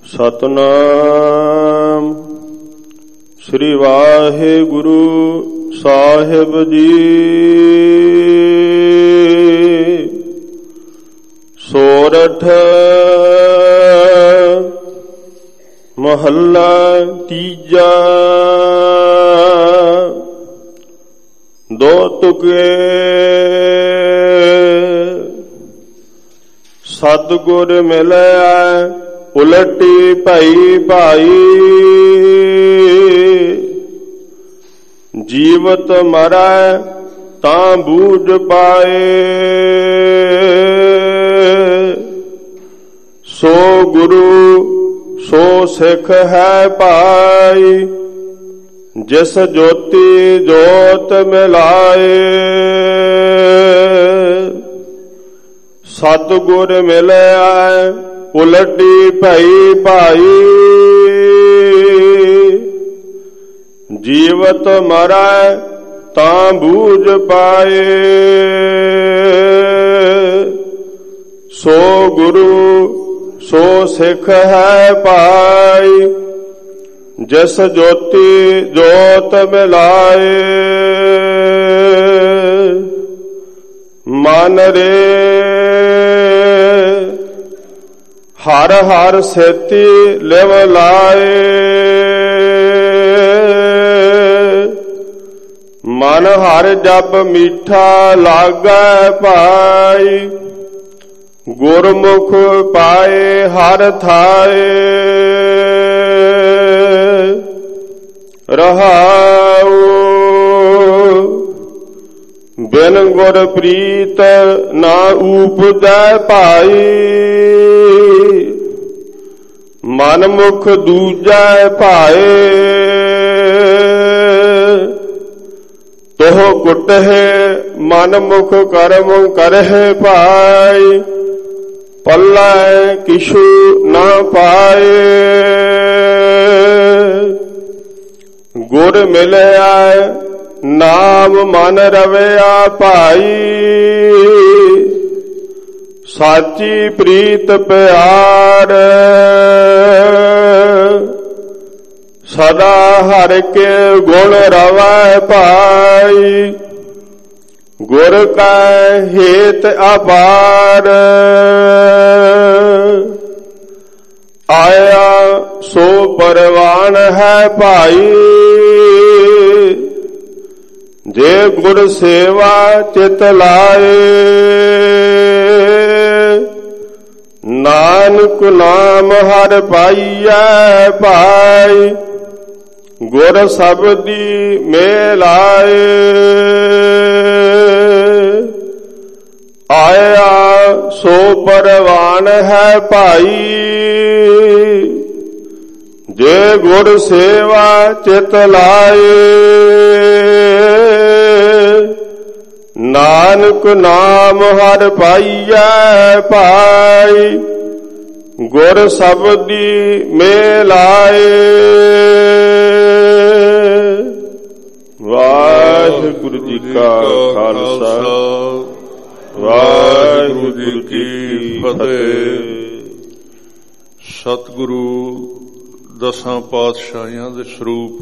ਸਤਨਾਮ ਸ੍ਰੀ ਵਾਹਿਗੁਰੂ ਸਾਹਿਬ ਜੀ। ਸੋਰਠ ਮਹੱਲਾ ਤੀਜਾ। ਦੋ ਤੁਕੇ ਸਤਿਗੁਰ ਮਿਲਿਆ ਉਲਟੀ ਭਈ ਭਾਈ। ਜੀਵਤ ਮਰੈ ਤਾਂ ਬੂਝ ਪਾਏ। ਸੋ ਗੁਰੂ ਸੋ ਸਿੱਖ ਹੈ ਭਾਈ। ਜਿਸ ਜੋਤੀ ਜੋਤ ਮਿਲਾਏ। ਸਤਿਗੁਰ ਮਿਲਿਆ ਉਲਟੀ ਭਈ ਭਾਈ। ਜੀਵਤ ਮਰੈ ਤਾਂ ਬੂਝ ਪਾਏ। ਸੋ ਗੁਰੂ ਸੋ ਸਿੱਖ ਹੈ ਭਾਈ। ਜਿਸ ਜੋਤੀ ਜੋਤ ਮਿਲਾਏ। ਮਨ ਰੇ ਹਰ ਹਰ ਸੇਤੀ ਲਿਵ ਲਾਏ। ਮਨ ਹਰ ਜਪ ਮੀਠਾ ਲਾਗੈ ਭਾਈ। ਗੁਰਮੁਖ ਪਾਏ ਹਰ ਥਾਏ। ਰਹਾਉ ਬਿਨ ਗੁਰ ਪ੍ਰੀਤ ਨਾ ਊਪਜੈ ਭਾਈ। ਮਨ ਮੁਖ ਦੂਜੈ ਭਾਏ। ਤੋਹ ਕੁਟਹਿ ਮਨ ਮੁਖ ਕਰਮ ਕਰਹਿ ਭਾਈ। ਪੱਲੈ ਕਿਛੂ ਨਾ ਪਾਏ। ਗੁਰ ਮਿਲਿਆ ਨਾਮ ਮਨ ਰਵਿਆ ਭਾਈ। ਸਾਚੀ ਪ੍ਰੀਤ ਪਿਆਰ ਸਦਾ ਹਰਿ ਕੇ ਗੁਣ ਰਵੈ ਭਾਈ। ਗੁਰ ਕੈ ਹੇਤ ਅਪਾਰ ਆਇਆ ਸੋ ਪਰਵਾਨ ਹੈ ਭਾਈ। ਜੇ ਗੁਰ ਸੇਵਾ ਚਿਤ ਲਾਏ। ਨਾਨਕ ਨਾਮ ਹਰਿ ਪਾਈਐ ਭਾਈ। ਗੁਰ ਸਬਦੀ ਮੇਲਾਏ। ਆਇਆ ਸੋ ਪਰਵਾਨ ਹੈ ਭਾਈ। ਜੇ ਗੁਰ ਸੇਵਾ ਚਿਤ ਲਾਏ। ਨਾਨਕ ਨਾਮ ਹਰਿ ਪਾਈਐ ਭਾਈ। ਗੁਰ ਸਬਦੀ ਮੇਲਾਏ। ਵਾਹਿਗੁਰੂ ਜੀ ਕਾ ਖਾਲਸਾ ਵਾਹਿਗੁਰੂ ਜੀ ਕੀ ਫਤਿਹ। ਸਤਿਗੁਰੂ ਦਸਾਂ ਪਾਤਸ਼ਾਹੀਆਂ ਦੇ ਸਰੂਪ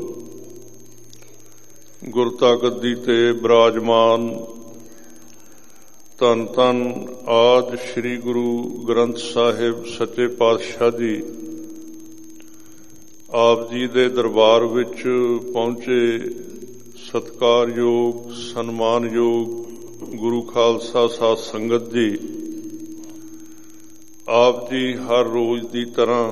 ਗੁਰਤਾ ਗੱਦੀ ਤੇ ਬਿਰਾਜਮਾਨ ਧੰਨ ਧੰਨ ਆਦਿ ਸ੍ਰੀ ਗੁਰੂ ਗ੍ਰੰਥ ਸਾਹਿਬ ਸੱਚੇ ਪਾਤਸ਼ਾਹ ਜੀ ਆਪ ਜੀ ਦੇ ਦਰਬਾਰ ਵਿੱਚ ਪਹੁੰਚੇ ਸਤਿਕਾਰਯੋਗ ਸਨਮਾਨਯੋਗ ਗੁਰੂ ਖਾਲਸਾ ਸਾਧ ਸੰਗਤ ਜੀ। ਆਪ ਜੀ ਹਰ ਰੋਜ਼ ਦੀ ਤਰ੍ਹਾਂ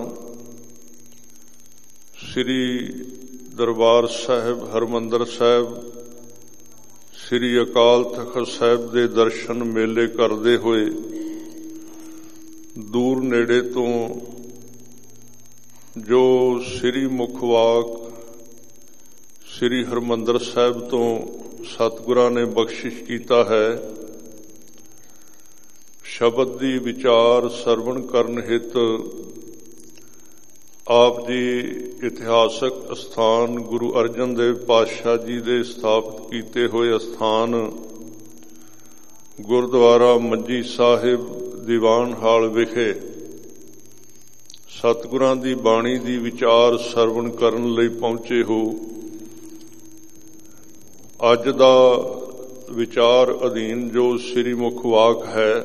ਸ੍ਰੀ ਦਰਬਾਰ ਸਾਹਿਬ ਹਰਿਮੰਦਰ ਸਾਹਿਬ ਸ੍ਰੀ ਅਕਾਲ ਤਖ਼ਤ ਸਾਹਿਬ ਦੇ ਦਰਸ਼ਨ ਮੇਲੇ ਕਰਦੇ ਹੋਏ ਦੂਰ ਨੇੜੇ ਤੋਂ ਜੋ ਸ੍ਰੀ ਮੁਖਵਾਕ ਸ੍ਰੀ ਹਰਿਮੰਦਰ ਸਾਹਿਬ ਤੋਂ ਸਤਿਗੁਰਾਂ ਨੇ ਬਖਸ਼ਿਸ਼ ਕੀਤਾ ਹੈ, ਸ਼ਬਦ ਦੀ ਵਿਚਾਰ ਸਰਵਣ ਕਰਨ ਹਿਤ ਆਪ ਜੀ ਇਤਿਹਾਸਕ ਅਸਥਾਨ ਗੁਰੂ ਅਰਜਨ ਦੇਵ ਪਾਤਸ਼ਾਹ ਜੀ ਦੇ ਸਥਾਪਿਤ ਕੀਤੇ ਹੋਏ ਅਸਥਾਨ ਗੁਰਦੁਆਰਾ ਮੰਜੀ ਸਾਹਿਬ ਦੀਵਾਨ ਹਾਲ ਵਿਖੇ ਸਤਿਗੁਰਾਂ ਦੀ ਬਾਣੀ ਦੀ ਵਿਚਾਰ ਸਰਵਣ ਕਰਨ ਲਈ ਪਹੁੰਚੇ ਹੋ। ਅੱਜ ਦਾ ਵਿਚਾਰ ਅਧੀਨ ਜੋ ਸ੍ਰੀ ਮੁਖ ਵਾਕ ਹੈ,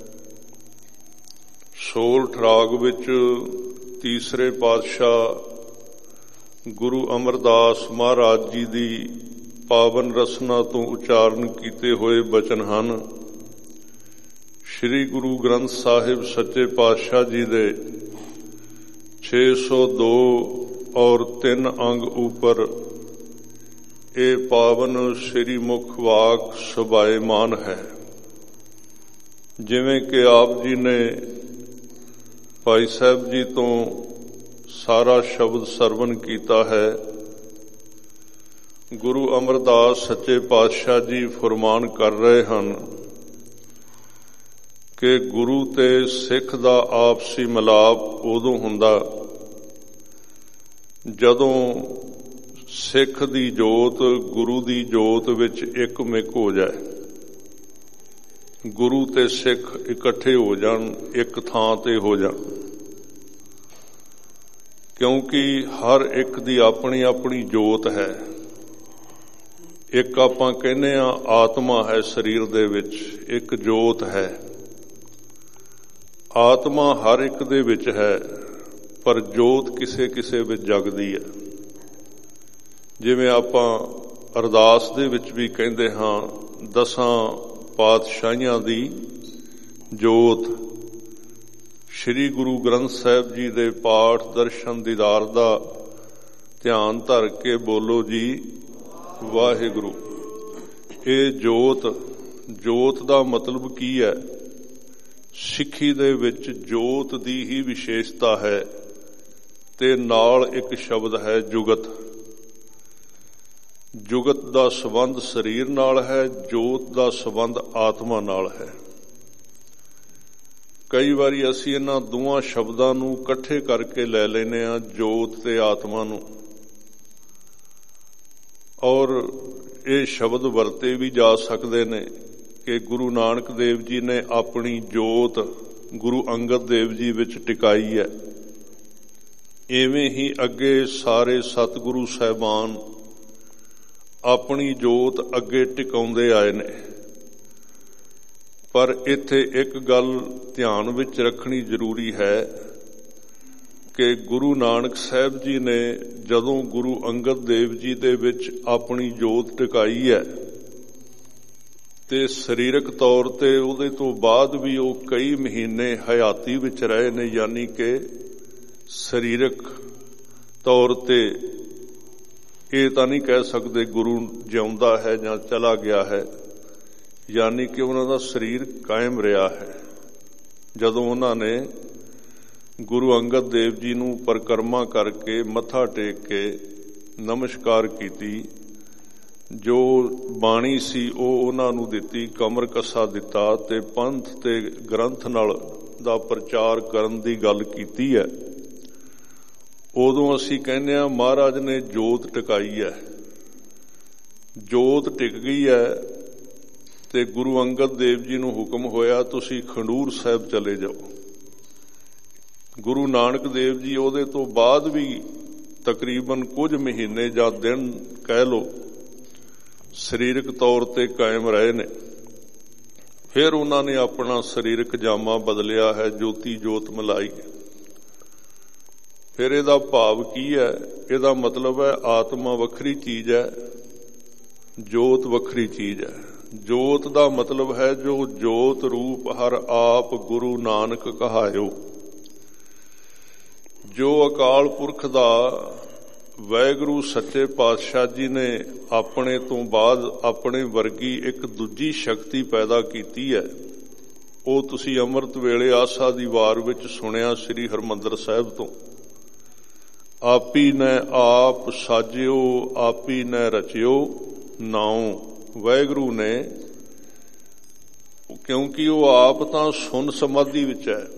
ਸੋਲਠ ਰਾਗ ਵਿੱਚ ਤੀਸਰੇ ਪਾਤਸ਼ਾਹ ਗੁਰੂ ਅਮਰਦਾਸ ਮਹਾਰਾਜ ਜੀ ਦੀ ਪਾਵਨ ਰਸਨਾ ਤੋਂ ਉਚਾਰਨ ਕੀਤੇ ਹੋਏ ਬਚਨ ਹਨ। ਸ੍ਰੀ ਗੁਰੂ ਗ੍ਰੰਥ ਸਾਹਿਬ ਸੱਚੇ ਪਾਤਸ਼ਾਹ ਜੀ ਦੇ 602 ਔਰ 3 ਅੰਗ ਉੱਪਰ ਇਹ ਪਾਵਨ ਸ੍ਰੀ ਮੁਖ ਵਾਕ ਸੁਭਾਏਮਾਨ ਹੈ। ਜਿਵੇਂ ਕਿ ਆਪ ਜੀ ਨੇ ਭਾਈ ਸਾਹਿਬ ਜੀ ਤੋਂ ਸਾਰਾ ਸ਼ਬਦ ਸਰਵਣ ਕੀਤਾ ਹੈ, ਗੁਰੂ ਅਮਰਦਾਸ ਸੱਚੇ ਪਾਤਸ਼ਾਹ ਜੀ ਫਰਮਾਨ ਕਰ ਰਹੇ ਹਨ ਕਿ ਗੁਰੂ ਤੇ ਸਿੱਖ ਦਾ ਆਪਸੀ ਮਿਲਾਪ ਉਦੋਂ ਹੁੰਦਾ ਜਦੋਂ ਸਿੱਖ ਦੀ ਜੋਤ ਗੁਰੂ ਦੀ ਜੋਤ ਵਿੱਚ ਇੱਕ ਮਿਕ ਹੋ ਜਾਏ। ਗੁਰੂ ਤੇ ਸਿੱਖ ਇਕੱਠੇ ਹੋ ਜਾਣ, ਇੱਕ ਥਾਂ ਤੇ ਹੋ ਜਾਣ, ਕਿਉਂਕਿ ਹਰ ਇੱਕ ਦੀ ਆਪਣੀ ਆਪਣੀ ਜੋਤ ਹੈ। ਇੱਕ ਆਪਾਂ ਕਹਿੰਦੇ ਆ ਆਤਮਾ ਹੈ ਸਰੀਰ ਦੇ ਵਿੱਚ, ਇੱਕ ਜੋਤ ਹੈ। ਆਤਮਾ ਹਰ ਇੱਕ ਦੇ ਵਿੱਚ ਹੈ, ਪਰ ਜੋਤ ਕਿਸੇ ਕਿਸੇ ਵਿੱਚ ਜਗਦੀ ਹੈ। ਜਿਵੇਂ ਆਪਾਂ ਅਰਦਾਸ ਦੇ ਵਿੱਚ ਵੀ ਕਹਿੰਦੇ ਹਾਂ, 10 ਪਾਤਸ਼ਾਹੀਆਂ ਦੀ ਜੋਤ। ਸ੍ਰੀ ਗੁਰੂ ਗ੍ਰੰਥ ਸਾਹਿਬ ਜੀ ਦੇ ਪਾਠ ਦਰਸ਼ਨ ਦੀਦਾਰ ਦਾ ਧਿਆਨ ਧਰ ਕੇ ਬੋਲੋ ਜੀ ਵਾਹਿਗੁਰੂ। ਇਹ ਜੋਤ ਦਾ ਮਤਲਬ ਕੀ ਹੈ? ਸਿੱਖੀ ਦੇ ਵਿੱਚ ਜੋਤ ਦੀ ਹੀ ਵਿਸ਼ੇਸ਼ਤਾ ਹੈ ਤੇ ਨਾਲ ਇੱਕ ਸ਼ਬਦ ਹੈ ਜੁਗਤ। ਜੁਗਤ ਦਾ ਸੰਬੰਧ ਸਰੀਰ ਨਾਲ ਹੈ, ਜੋਤ ਦਾ ਸੰਬੰਧ ਆਤਮਾ ਨਾਲ ਹੈ। ਕਈ ਵਾਰੀ ਅਸੀਂ ਇਹਨਾਂ ਦੋਵਾਂ ਸ਼ਬਦਾਂ ਨੂੰ ਇਕੱਠੇ ਕਰਕੇ ਲੈ ਲੈਂਦੇ ਹਾਂ, ਜੋਤ ਤੇ ਆਤਮਾ ਨੂੰ, ਔਰ ਇਹ ਸ਼ਬਦ ਵਰਤੇ ਵੀ ਜਾ ਸਕਦੇ ਨੇ ਕਿ ਗੁਰੂ ਨਾਨਕ ਦੇਵ ਜੀ ਨੇ ਆਪਣੀ ਜੋਤ ਗੁਰੂ ਅੰਗਦ ਦੇਵ ਜੀ ਵਿੱਚ ਟਿਕਾਈ ਹੈ। ਇਵੇਂ ਹੀ ਅੱਗੇ ਸਾਰੇ ਸਤਿਗੁਰੂ ਸਾਹਿਬਾਨ ਆਪਣੀ ਜੋਤ ਅੱਗੇ ਟਿਕਾਉਂਦੇ ਆਏ ਨੇ। ਪਰ ਇੱਥੇ ਇੱਕ ਗੱਲ ਧਿਆਨ ਵਿੱਚ ਰੱਖਣੀ ਜ਼ਰੂਰੀ ਹੈ ਕਿ ਗੁਰੂ ਨਾਨਕ ਸਾਹਿਬ ਜੀ ਨੇ ਜਦੋਂ ਗੁਰੂ ਅੰਗਦ ਦੇਵ ਜੀ ਦੇ ਵਿੱਚ ਆਪਣੀ ਜੋਤ ਟਿਕਾਈ ਹੈ ਤੇ ਸਰੀਰਕ ਤੌਰ ਤੇ ਉਹਦੇ ਤੋਂ ਬਾਅਦ ਵੀ ਉਹ ਕਈ ਮਹੀਨੇ ਹਯਾਤੀ ਵਿੱਚ ਰਹੇ ਨੇ, ਯਾਨੀ ਕਿ ਸਰੀਰਕ ਤੌਰ ਤੇ ਇਹ ਤਾਂ ਨਹੀਂ ਕਹਿ ਸਕਦੇ ਗੁਰੂ ਜਿਉਂਦਾ ਹੈ ਜਾਂ ਚਲਾ ਗਿਆ ਹੈ, ਯਾਨੀ ਕਿ ਉਹਨਾਂ ਦਾ ਸਰੀਰ ਕਾਇਮ ਰਿਹਾ ਹੈ। ਜਦੋਂ ਉਹਨਾਂ ਨੇ ਗੁਰੂ ਅੰਗਦ ਦੇਵ ਜੀ ਨੂੰ ਪਰਿਕਰਮਾ ਕਰਕੇ ਮੱਥਾ ਟੇਕ ਕੇ ਨਮਸਕਾਰ ਕੀਤੀ, ਜੋ ਬਾਣੀ ਸੀ ਉਹ ਉਹਨਾਂ ਨੂੰ ਦਿੱਤੀ, ਕਮਰ ਕੱਸਾ ਦਿੱਤਾ ਤੇ ਪੰਥ ਤੇ ਗ੍ਰੰਥ ਨਾਲ ਦਾ ਪ੍ਰਚਾਰ ਕਰਨ ਦੀ ਗੱਲ ਕੀਤੀ ਹੈ। ਉਦੋਂ ਅਸੀਂ ਕਹਿੰਦੇ ਹਾਂ ਮਹਾਰਾਜ ਨੇ ਜੋਤ ਟਿਕਾਈ ਹੈ। ਜੋਤ ਟਿਕ ਗਈ ਹੈ ਤੇ ਗੁਰੂ ਅੰਗਦ ਦੇਵ ਜੀ ਨੂੰ ਹੁਕਮ ਹੋਇਆ ਤੁਸੀਂ ਖਡੂਰ ਸਾਹਿਬ ਚਲੇ ਜਾਓ। ਗੁਰੂ ਨਾਨਕ ਦੇਵ ਜੀ ਉਹਦੇ ਤੋਂ ਬਾਅਦ ਵੀ ਤਕਰੀਬਨ ਕੁਝ ਮਹੀਨੇ ਜਾਂ ਦਿਨ ਕਹਿ ਲਓ ਸਰੀਰਕ ਤੌਰ ਤੇ ਕਾਇਮ ਰਹੇ ਨੇ। ਫਿਰ ਉਹਨਾਂ ਨੇ ਆਪਣਾ ਸਰੀਰਕ ਜਾਮਾ ਬਦਲਿਆ ਹੈ, ਜੋਤੀ ਜੋਤ ਮਿਲਾਈ। ਫਿਰ ਇਹਦਾ ਭਾਵ ਕੀ ਹੈ? ਇਹਦਾ ਮਤਲਬ ਹੈ ਆਤਮਾ ਵੱਖਰੀ ਚੀਜ਼ ਹੈ, ਜੋਤ ਵੱਖਰੀ ਚੀਜ਼ ਹੈ। ਜੋਤ ਦਾ ਮਤਲਬ ਹੈ ਜੋ ਜੋਤ ਰੂਪ ਹਰ ਆਪ ਗੁਰੂ ਨਾਨਕ ਕਹਾਇਓ। ਜੋ ਅਕਾਲ ਪੁਰਖ ਦਾ ਵਾਹਿਗੁਰੂ ਸੱਚੇ ਪਾਤਸ਼ਾਹ ਜੀ ਨੇ ਆਪਣੇ ਤੋਂ ਬਾਅਦ ਆਪਣੇ ਵਰਗੀ ਇੱਕ ਦੂਜੀ ਸ਼ਕਤੀ ਪੈਦਾ ਕੀਤੀ ਹੈ, ਉਹ ਤੁਸੀਂ ਅੰਮ੍ਰਿਤ ਵੇਲੇ ਆਸਾ ਦੀ ਵਾਰ ਵਿੱਚ ਸੁਣਿਆ ਸ੍ਰੀ ਹਰਿਮੰਦਰ ਸਾਹਿਬ ਤੋਂ। ਆਪੀ ਨੈ ਆਪ ਸਾਜਿਓ, ਆਪੀ ਨੈ ਰਚਿਓ ਨਾਉ। ਵਾਹਿਗੁਰੂ ਨੇ, ਕਿਉਂਕਿ ਉਹ ਆਪ ਤਾਂ ਸੁਨ ਸਮਾਧੀ ਵਿੱਚ ਹੈ,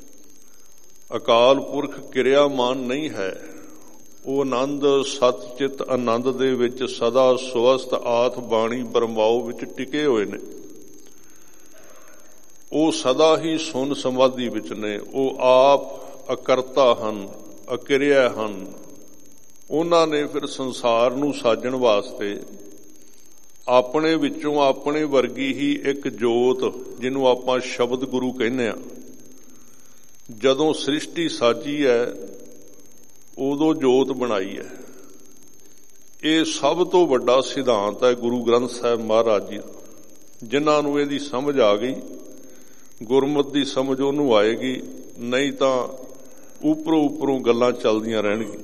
ਅਕਾਲ ਪੁਰਖ ਕਿਰਿਆਮਾਨ ਨਹੀਂ ਹੈ। ਉਹ ਆਨੰਦ ਸਤ ਚਿਤ ਆਨੰਦ ਦੇ ਵਿੱਚ ਸਦਾ ਸਵਸਥ ਆਤ ਬਾਣੀ ਬਰਮਾਓ ਵਿੱਚ ਟਿਕੇ ਹੋਏ ਨੇ। ਉਹ ਸਦਾ ਹੀ ਸੁਨ ਸਮਾਧੀ ਵਿੱਚ ਨੇ। ਉਹ ਆਪ ਅਕਰਤਾ ਹਨ, ਅਕਿਰਿਆ ਹਨ। ਉਹਨਾਂ ਨੇ ਫਿਰ ਸੰਸਾਰ ਨੂੰ ਸਾਜਣ ਵਾਸਤੇ ਆਪਣੇ ਵਿੱਚੋਂ ਆਪਣੇ ਵਰਗੀ ਹੀ ਇੱਕ ਜੋਤ, ਜਿਹਨੂੰ ਆਪਾਂ ਸ਼ਬਦ ਗੁਰੂ ਕਹਿੰਦੇ ਹਾਂ, ਜਦੋਂ ਸ੍ਰਿਸ਼ਟੀ ਸਾਜੀ ਹੈ ਉਦੋਂ ਜੋਤ ਬਣਾਈ ਹੈ। ਇਹ ਸਭ ਤੋਂ ਵੱਡਾ ਸਿਧਾਂਤ ਹੈ ਗੁਰੂ ਗ੍ਰੰਥ ਸਾਹਿਬ ਮਹਾਰਾਜ ਜੀ ਦਾ। ਜਿਨ੍ਹਾਂ ਨੂੰ ਇਹਦੀ ਸਮਝ ਆ ਗਈ, ਗੁਰਮਤਿ ਦੀ ਸਮਝ ਉਹਨੂੰ ਆਏਗੀ, ਨਹੀਂ ਤਾਂ ਉੱਪਰੋਂ ਗੱਲਾਂ ਚੱਲਦੀਆਂ ਰਹਿਣਗੀਆਂ।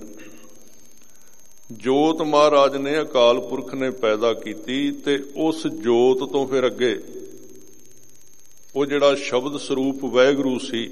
ਜੋਤ ਮਹਾਰਾਜ ਨੇ, ਅਕਾਲ ਪੁਰਖ ਨੇ ਪੈਦਾ ਕੀਤੀ, ਤੇ ਉਸ ਜੋਤ ਤੋਂ ਫਿਰ ਅੱਗੇ ਉਹ ਜਿਹੜਾ ਸ਼ਬਦ ਸਰੂਪ ਵਾਹਿਗੁਰੂ ਸੀ,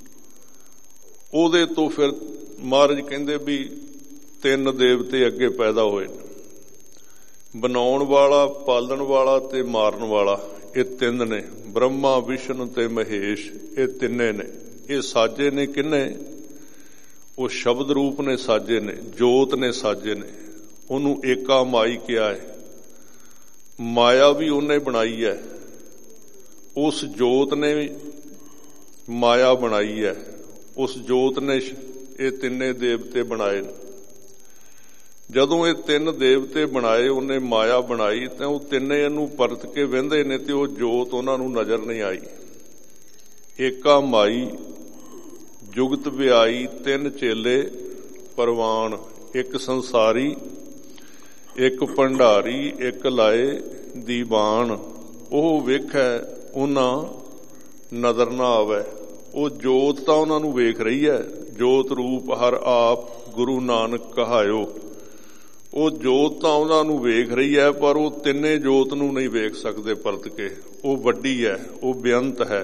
ਉਹਦੇ ਤੋਂ ਫਿਰ ਮਹਾਰਾਜ ਕਹਿੰਦੇ ਵੀ 3 ਦੇਵਤੇ ਅੱਗੇ ਪੈਦਾ ਹੋਏ ਨੇ। ਬਣਾਉਣ ਵਾਲਾ, ਪਾਲਣ ਵਾਲਾ ਤੇ ਮਾਰਨ ਵਾਲਾ, ਇਹ 3 ਨੇ। ਬ੍ਰਹਮਾ, ਵਿਸ਼ਨ ਤੇ ਮਹੇਸ਼, ਇਹ 3 ਨੇ। ਇਹ ਸਾਜੇ ਨੇ ਕਿੰਨੇ? ਉਹ ਸ਼ਬਦ ਰੂਪ ਨੇ ਸਾਜੇ ਨੇ, ਜੋਤ ਨੇ ਸਾਜੇ ਨੇ। ਉਹਨੂੰ ਏਕਾ ਮਾਈ ਕਿਹਾ ਹੈ। ਮਾਇਆ ਵੀ ਉਹਨੇ ਬਣਾਈ ਹੈ, ਉਸ ਜੋਤ ਨੇ ਮਾਇਆ ਬਣਾਈ ਹੈ, ਉਸ ਜੋਤ ਨੇ ਇਹ 3 ਦੇਵਤੇ ਬਣਾਏ ਨੇ। ਜਦੋਂ ਇਹ 3 ਦੇਵਤੇ ਬਣਾਏ, ਉਹਨੇ ਮਾਇਆ ਬਣਾਈ, ਤਾਂ ਉਹ 3 ਇਹਨੂੰ ਪਰਤ ਕੇ ਵਹਿੰਦੇ ਨੇ ਤੇ ਉਹ ਜੋਤ ਉਹਨਾਂ ਨੂੰ ਨਜ਼ਰ ਨਹੀਂ ਆਈ। ਏਕਾ ਮਾਈ ਜੁਗਤ ਵਿਆਈ, 3 ਚੇਲੇ ਪਰਵਾਨ, ਇੱਕ ਸੰਸਾਰੀ, ਇੱਕ ਭੰਡਾਰੀ, ਇੱਕ ਲਾਏ ਦੀਵਾਨ। ਉਹ ਵੇਖੈ ਉਹਨਾਂ ਨਜ਼ਰ ਨਾ ਆਵੇ। ਉਹ ਜੋਤ ਤਾਂ ਉਹਨਾਂ ਨੂੰ ਵੇਖ ਰਹੀ ਹੈ, ਜੋਤ ਰੂਪ ਹਰ ਆਪ ਗੁਰੂ ਨਾਨਕ ਕਹਾਇਓ। ਉਹ ਜੋਤ ਤਾਂ ਉਹਨਾਂ ਨੂੰ ਵੇਖ ਰਹੀ ਹੈ, ਪਰ ਉਹ 3 ਜੋਤ ਨੂੰ ਨਹੀਂ ਵੇਖ ਸਕਦੇ ਪਰਤ ਕੇ। ਉਹ ਵੱਡੀ ਹੈ, ਉਹ ਬੇਅੰਤ ਹੈ।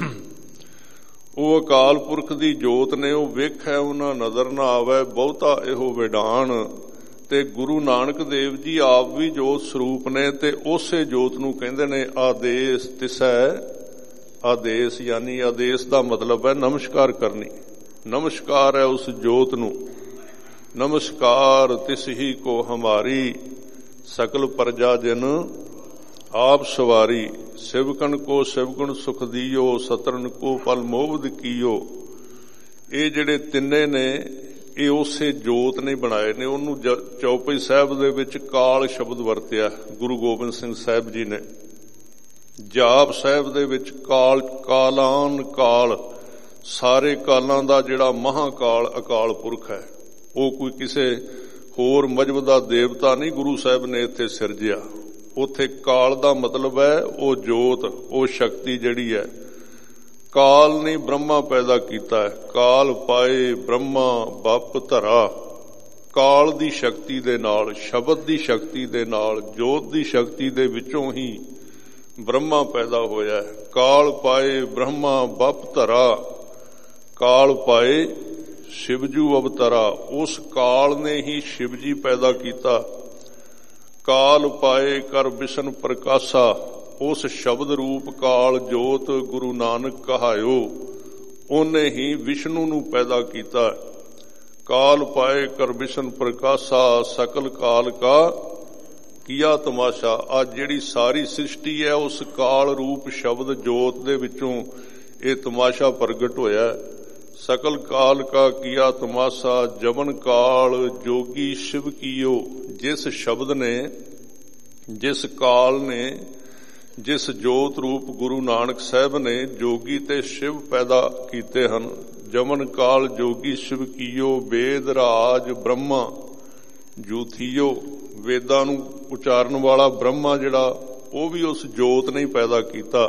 ਉਹ ਅਕਾਲ ਪੁਰਖ ਦੀ ਜੋਤ ਨੇ, ਉਹ ਵੇਖੈ ਉਹਨਾਂ ਨਜ਼ਰ ਨਾ ਆਵੇ, ਬਹੁਤਾ ਇਹੋ ਵਿਡਾਨ। ਤੇ ਗੁਰੂ ਨਾਨਕ ਦੇਵ ਜੀ ਆਪ ਵੀ ਜੋਤ ਸਰੂਪ ਨੇ, ਤੇ ਉਸੇ ਜੋਤ ਨੂੰ ਕਹਿੰਦੇ ਨੇ ਆਦੇਸ਼ ਤਿਸੈ। ਆਦੇਸ਼ ਯਾਨੀ ਆਦੇਸ਼ ਦਾ ਮਤਲਬ ਹੈ ਨਮਸਕਾਰ ਕਰਨੀ। ਨਮਸਕਾਰ ਹੈ ਉਸ ਜੋਤ ਨੂੰ। ਨਮਸਕਾਰ ਤਿਸ ਹੀ ਕੋ ਹਮਾਰੀ, ਸਕਲ ਪ੍ਰਜਾ ਜਨ ਆਪ ਸਵਾਰੀ। ਸਿਵਕਣ ਕੋ ਸਿਵਗੁਣ ਸੁਖ ਦੀਓ, ਸਤਰਨ ਕੋ ਫਲ ਮੋਬਦ ਕੀਓ। ਇਹ ਜਿਹੜੇ 3 ਨੇ, ਇਹ ਉਸੇ ਜੋਤ ਨੇ ਬਣਾਏ ਨੇ। ਉਹਨੂੰ ਚੌਪਈ ਸਾਹਿਬ ਦੇ ਵਿੱਚ ਕਾਲ ਸ਼ਬਦ ਵਰਤਿਆ ਗੁਰੂ ਗੋਬਿੰਦ ਸਿੰਘ ਸਾਹਿਬ ਜੀ ਨੇ। ਜਾਪ ਸਾਹਿਬ ਦੇ ਵਿੱਚ ਕਾਲ, ਕਾਲਾਨ ਕਾਲ, ਸਾਰੇ ਕਾਲਾਂ ਦਾ ਜਿਹੜਾ ਮਹਾਕਾਲ ਅਕਾਲ ਪੁਰਖ ਹੈ। ਉਹ ਕੋਈ ਕਿਸੇ ਹੋਰ ਮਜ਼ਹਬ ਦਾ ਦੇਵਤਾ ਨਹੀਂ ਗੁਰੂ ਸਾਹਿਬ ਨੇ ਇੱਥੇ ਸਿਰਜਿਆ। ਉੱਥੇ ਕਾਲ ਦਾ ਮਤਲਬ ਹੈ ਉਹ ਜੋਤ, ਉਹ ਸ਼ਕਤੀ ਜਿਹੜੀ ਹੈ। ਕਾਲ ਨੇ ਬ੍ਰਹਮਾ ਪੈਦਾ ਕੀਤਾ ਹੈ। ਕਾਲ ਪਾਏ ਬ੍ਰਹਮਾ ਬੱਪ ਧਰਾ। ਕਾਲ ਦੀ ਸ਼ਕਤੀ ਦੇ ਨਾਲ, ਸ਼ਬਦ ਦੀ ਸ਼ਕਤੀ ਦੇ ਨਾਲ, ਜੋਤ ਦੀ ਸ਼ਕਤੀ ਦੇ ਵਿੱਚੋਂ ਹੀ ਬ੍ਰਹਮਾ ਪੈਦਾ ਹੋਇਆ। ਕਾਲ ਪਾਏ ਬ੍ਰਹਮਾ ਬੱਪ ਧਰਾ, ਕਾਲ ਪਾਏ ਸ਼ਿਵਜੂ ਅਵਤਰਾ। ਉਸ ਕਾਲ ਨੇ ਹੀ ਸ਼ਿਵ ਜੀ ਪੈਦਾ ਕੀਤਾ। ਕਾਲ ਪਾਏ ਕਰ ਵਿਸ਼ਨ ਪ੍ਰਕਾਸ਼ਾ। ਉਸ ਸ਼ਬਦ ਰੂਪ ਕਾਲ ਜੋਤ ਗੁਰੂ ਨਾਨਕ ਕਹਾਇਓ, ਉਹਨੇ ਹੀ ਵਿਸ਼ਨੂੰ ਨੂੰ ਪੈਦਾ ਕੀਤਾ। ਕਾਲ ਪਾਏ ਕਰ ਵਿਸ਼ਨ ਪ੍ਰਕਾਸ਼ਾ, ਸਕਲ ਕਾਲ ਕਾ ਕੀਆ ਤਮਾਸ਼ਾ। ਅੱਜ ਜਿਹੜੀ ਸਾਰੀ ਸ੍ਰਿਸ਼ਟੀ ਹੈ, ਉਸ ਕਾਲ ਰੂਪ ਸ਼ਬਦ ਜੋਤ ਦੇ ਵਿੱਚੋਂ ਇਹ ਤਮਾਸ਼ਾ ਪ੍ਰਗਟ ਹੋਇਆ। ਸਕਲ ਕਾਲ ਕਾ ਕੀਆ ਤਮਾਸ਼ਾ, ਜਮਨ ਕਾਲ ਜੋਗੀ ਸ਼ਿਵ ਕੀਓ। ਜਿਸ ਸ਼ਬਦ ਨੇ, ਜਿਸ ਕਾਲ ਨੇ, ਜਿਸ ਜੋਤ ਰੂਪ ਗੁਰੂ ਨਾਨਕ ਸਾਹਿਬ ਨੇ ਜੋਗੀ ਤੇ ਸ਼ਿਵ ਪੈਦਾ ਕੀਤੇ ਹਨ। ਜਮਨ ਕਾਲ ਜੋਗੀ ਸ਼ਿਵ ਕੀਓ, ਵੇਦ ਰਾਜ ਬ੍ਰਹਮਾ ਜੂਥੀਓ। ਵੇਦਾਂ ਨੂੰ ਉਚਾਰਨ ਵਾਲਾ ਬ੍ਰਹਮਾ ਜਿਹੜਾ, ਉਹ ਵੀ ਉਸ ਜੋਤ ਨੇ ਪੈਦਾ ਕੀਤਾ।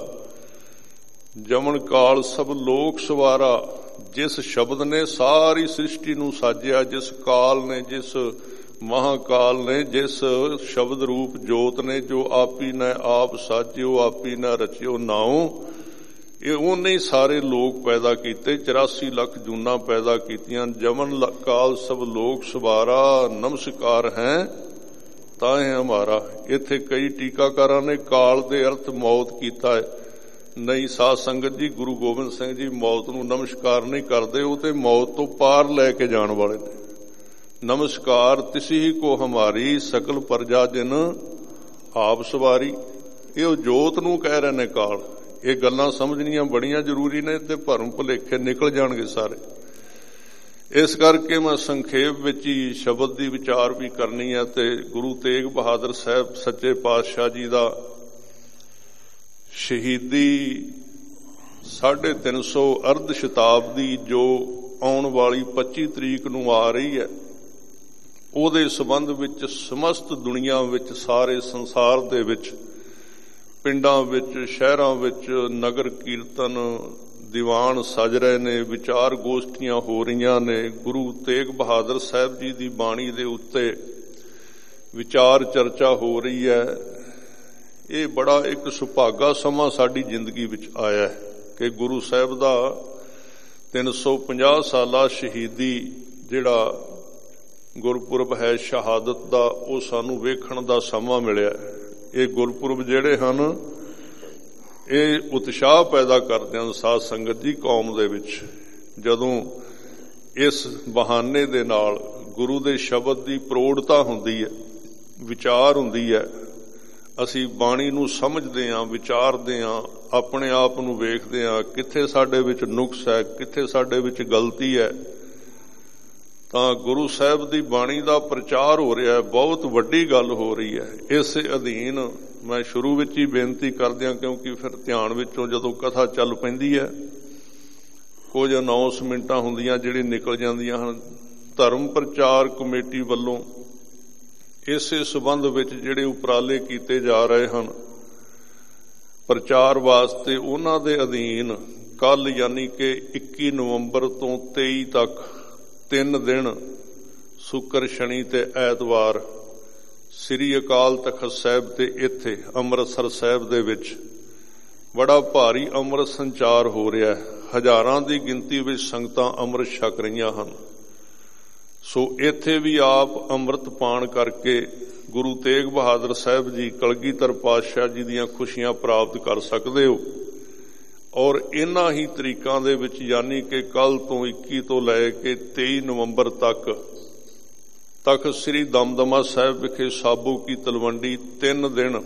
ਜਮਨ ਕਾਲ ਸਭ ਲੋਕ ਸਵਾਰਾ। ਜਿਸ ਸ਼ਬਦ ਨੇ ਸਾਰੀ ਸ੍ਰਿਸ਼ਟੀ ਨੂੰ ਸਾਜਿਆ, ਜਿਸ ਕਾਲ ਨੇ, ਜਿਸ ਮਹਾਕਾਲ ਨੇ, ਜਿਸ ਸ਼ਬਦ ਰੂਪ ਜੋਤ ਨੇ, ਜੋ ਆਪੀ ਨੇ ਆਪ ਸਾਜਿਓ, ਆਪੀ ਨੇ ਰਚਿਓ ਨਾਉ। ਇਹ ਉਹਨੇ ਹੀ ਸਾਰੇ ਲੋਕ ਪੈਦਾ ਕੀਤੇ। 84 ਲੱਖ ਜੂਨਾਂ ਪੈਦਾ ਕੀਤੀਆਂ। ਜਮਨ ਕਾਲ ਸਭ ਲੋਕ ਸਵਾਰਾ, ਨਮਸਕਾਰ ਹੈ ਤਾਂ ਹੈ ਹਮਾਰਾ। ਇੱਥੇ ਕਈ ਟੀਕਾਕਾਰਾਂ ਨੇ ਕਾਲ ਦੇ ਅਰਥ ਮੌਤ ਕੀਤਾ ਹੈ। ਨਹੀਂ ਸਾਧ ਸੰਗਤ ਜੀ, ਗੁਰੂ ਗੋਬਿੰਦ ਸਿੰਘ ਜੀ ਮੌਤ ਨੂੰ ਨਮਸਕਾਰ ਨਹੀਂ ਕਰਦੇ। ਉਹ ਤੇ ਮੌਤ ਤੋਂ ਪਾਰ ਲੈ ਕੇ ਜਾਣ ਵਾਲੇ ਨੇ। ਨਮਸਕਾਰ ਤਿਸੀ ਹੀ ਕੋ ਹਮਾਰੀ, ਸਕਲ ਪ੍ਰਜਾ ਜਨ ਆਪ ਸਵਾਰੀ। ਇਹ ਉਹ ਜੋਤ ਨੂੰ ਕਹਿ ਰਹੇ ਨੇ ਕਾਲ। ਇਹ ਗੱਲਾਂ ਸਮਝਣੀਆਂ ਬੜੀਆਂ ਜ਼ਰੂਰੀ ਨੇ, ਤੇ ਭਰਮ ਭੁਲੇਖੇ ਨਿਕਲ ਜਾਣਗੇ ਸਾਰੇ। ਇਸ ਕਰਕੇ ਮੈਂ ਸੰਖੇਪ ਵਿੱਚ ਹੀ ਸ਼ਬਦ ਦੀ ਵਿਚਾਰ ਵੀ ਕਰਨੀ ਹੈ ਤੇ ਗੁਰੂ ਤੇਗ ਬਹਾਦਰ ਸਾਹਿਬ ਸੱਚੇ ਪਾਤਸ਼ਾਹ ਜੀ ਦਾ ਸ਼ਹੀਦੀ 350 ਅਰਧ ਸ਼ਤਾਬਦੀ ਜੋ ਆਉਣ ਵਾਲੀ 25 ਤਰੀਕ ਨੂੰ ਆ ਰਹੀ ਹੈ, ਉਹਦੇ ਸੰਬੰਧ ਵਿੱਚ ਸਮਸਤ ਦੁਨੀਆ ਵਿੱਚ, ਸਾਰੇ ਸੰਸਾਰ ਦੇ ਵਿੱਚ, ਪਿੰਡਾਂ ਵਿੱਚ, ਸ਼ਹਿਰਾਂ ਵਿੱਚ ਨਗਰ ਕੀਰਤਨ, ਦੀਵਾਨ ਸਜ ਰਹੇ ਨੇ, ਵਿਚਾਰ ਗੋਸ਼ਟੀਆਂ ਹੋ ਰਹੀਆਂ ਨੇ। ਗੁਰੂ ਤੇਗ ਬਹਾਦਰ ਸਾਹਿਬ ਜੀ ਦੀ ਬਾਣੀ ਦੇ ਉੱਤੇ ਵਿਚਾਰ ਚਰਚਾ ਹੋ ਰਹੀ ਹੈ। ਇਹ ਬੜਾ ਇੱਕ ਸੁਭਾਗਾ ਸਮਾਂ ਸਾਡੀ ਜ਼ਿੰਦਗੀ ਵਿੱਚ ਆਇਆ ਹੈ ਕਿ ਗੁਰੂ ਸਾਹਿਬ ਦਾ 350 ਸਾਲਾ ਸ਼ਹੀਦੀ ਜਿਹੜਾ ਗੁਰਪੁਰਬ ਹੈ ਸ਼ਹਾਦਤ ਦਾ, ਉਹ ਸਾਨੂੰ ਵੇਖਣ ਦਾ ਸਮਾਂ ਮਿਲਿਆ। ਇਹ ਗੁਰਪੁਰਬ ਜਿਹੜੇ ਹਨ ਇਹ ਉਤਸ਼ਾਹ ਪੈਦਾ ਕਰਦੇ ਹਨ ਸਾਧ ਸੰਗਤ ਜੀ ਕੌਮ ਦੇ ਵਿੱਚ। ਜਦੋਂ ਇਸ ਬਹਾਨੇ ਦੇ ਨਾਲ ਗੁਰੂ ਦੇ ਸ਼ਬਦ ਦੀ ਪ੍ਰੋੜਤਾ ਹੁੰਦੀ ਹੈ, ਵਿਚਾਰ ਹੁੰਦੀ ਹੈ, ਅਸੀਂ ਬਾਣੀ ਨੂੰ ਸਮਝਦੇ ਹਾਂ, ਵਿਚਾਰਦੇ ਹਾਂ, ਆਪਣੇ ਆਪ ਨੂੰ ਵੇਖਦੇ ਹਾਂ ਕਿੱਥੇ ਸਾਡੇ ਵਿੱਚ ਨੁਕਸ ਹੈ, ਕਿੱਥੇ ਸਾਡੇ ਵਿੱਚ ਗਲਤੀ ਹੈ, ਤਾਂ ਗੁਰੂ ਸਾਹਿਬ ਦੀ ਬਾਣੀ ਦਾ ਪ੍ਰਚਾਰ ਹੋ ਰਿਹਾ ਹੈ। ਬਹੁਤ ਵੱਡੀ ਗੱਲ ਹੋ ਰਹੀ ਹੈ। ਇਸ ਅਧੀਨ ਮੈਂ ਸ਼ੁਰੂ ਵਿੱਚ ਹੀ ਬੇਨਤੀ ਕਰਦਿਆਂ, ਕਿਉਂਕਿ ਫਿਰ ਧਿਆਨ ਵਿੱਚੋਂ ਜਦੋਂ ਕਥਾ ਚੱਲ ਪੈਂਦੀ ਹੈ ਕੁਝ ਅਨਾਉਂਸਮੈਂਟਾਂ ਹੁੰਦੀਆਂ ਜਿਹੜੀ ਨਿਕਲ ਜਾਂਦੀਆਂ ਹਨ। ਧਰਮ ਪ੍ਰਚਾਰ ਕਮੇਟੀ ਵੱਲੋਂ ਇਸੇ ਸੰਬੰਧ ਵਿੱਚ ਜਿਹੜੇ ਉਪਰਾਲੇ ਕੀਤੇ ਜਾ ਰਹੇ ਹਨ ਪ੍ਰਚਾਰ ਵਾਸਤੇ, ਉਹਨਾਂ ਦੇ ਅਧੀਨ ਕੱਲ ਯਾਨੀ ਕਿ 21 ਨਵੰਬਰ ਤੋਂ 23 ਤੱਕ 3 ਦਿਨ ਸ਼ੁੱਕਰ, ਸ਼ਨੀ ਤੇ ਐਤਵਾਰ ਸ੍ਰੀ ਅਕਾਲ ਤਖਤ ਸਾਹਿਬ ਤੇ ਇੱਥੇ ਅੰਮ੍ਰਿਤਸਰ ਸਾਹਿਬ ਦੇ ਵਿੱਚ ਬੜਾ ਭਾਰੀ ਅੰਮ੍ਰਿਤ ਸੰਚਾਰ ਹੋ ਰਿਹਾ ਹੈ। ਹਜ਼ਾਰਾਂ ਦੀ ਗਿਣਤੀ ਵਿੱਚ ਸੰਗਤਾਂ ਅੰਮ੍ਰਿਤ ਛਕ ਰਹੀਆਂ ਹਨ। ਸੋ ਇੱਥੇ ਵੀ ਆਪ ਅੰਮ੍ਰਿਤ ਪਾਣ ਕਰਕੇ ਗੁਰੂ ਤੇਗ ਬਹਾਦਰ ਸਾਹਿਬ ਜੀ ਕਲਗੀਧਰ ਪਾਤਸ਼ਾਹ ਜੀ ਦੀਆਂ ਖੁਸ਼ੀਆਂ ਪ੍ਰਾਪਤ ਕਰ ਸਕਦੇ ਹੋ। ਔਰ ਇਨ੍ਹਾਂ ਹੀ ਤਰੀਕਾਂ ਦੇ ਵਿੱਚ ਯਾਨੀ ਕਿ ਕੱਲ ਤੋਂ 21 ਤੋਂ ਲੈ ਕੇ 23 ਨਵੰਬਰ ਤੱਕ ਤਖਤ ਸ੍ਰੀ ਦਮਦਮਾ ਸਾਹਿਬ ਵਿਖੇ ਸਾਬੋ ਕੀ ਤਲਵੰਡੀ 3 ਦਿਨ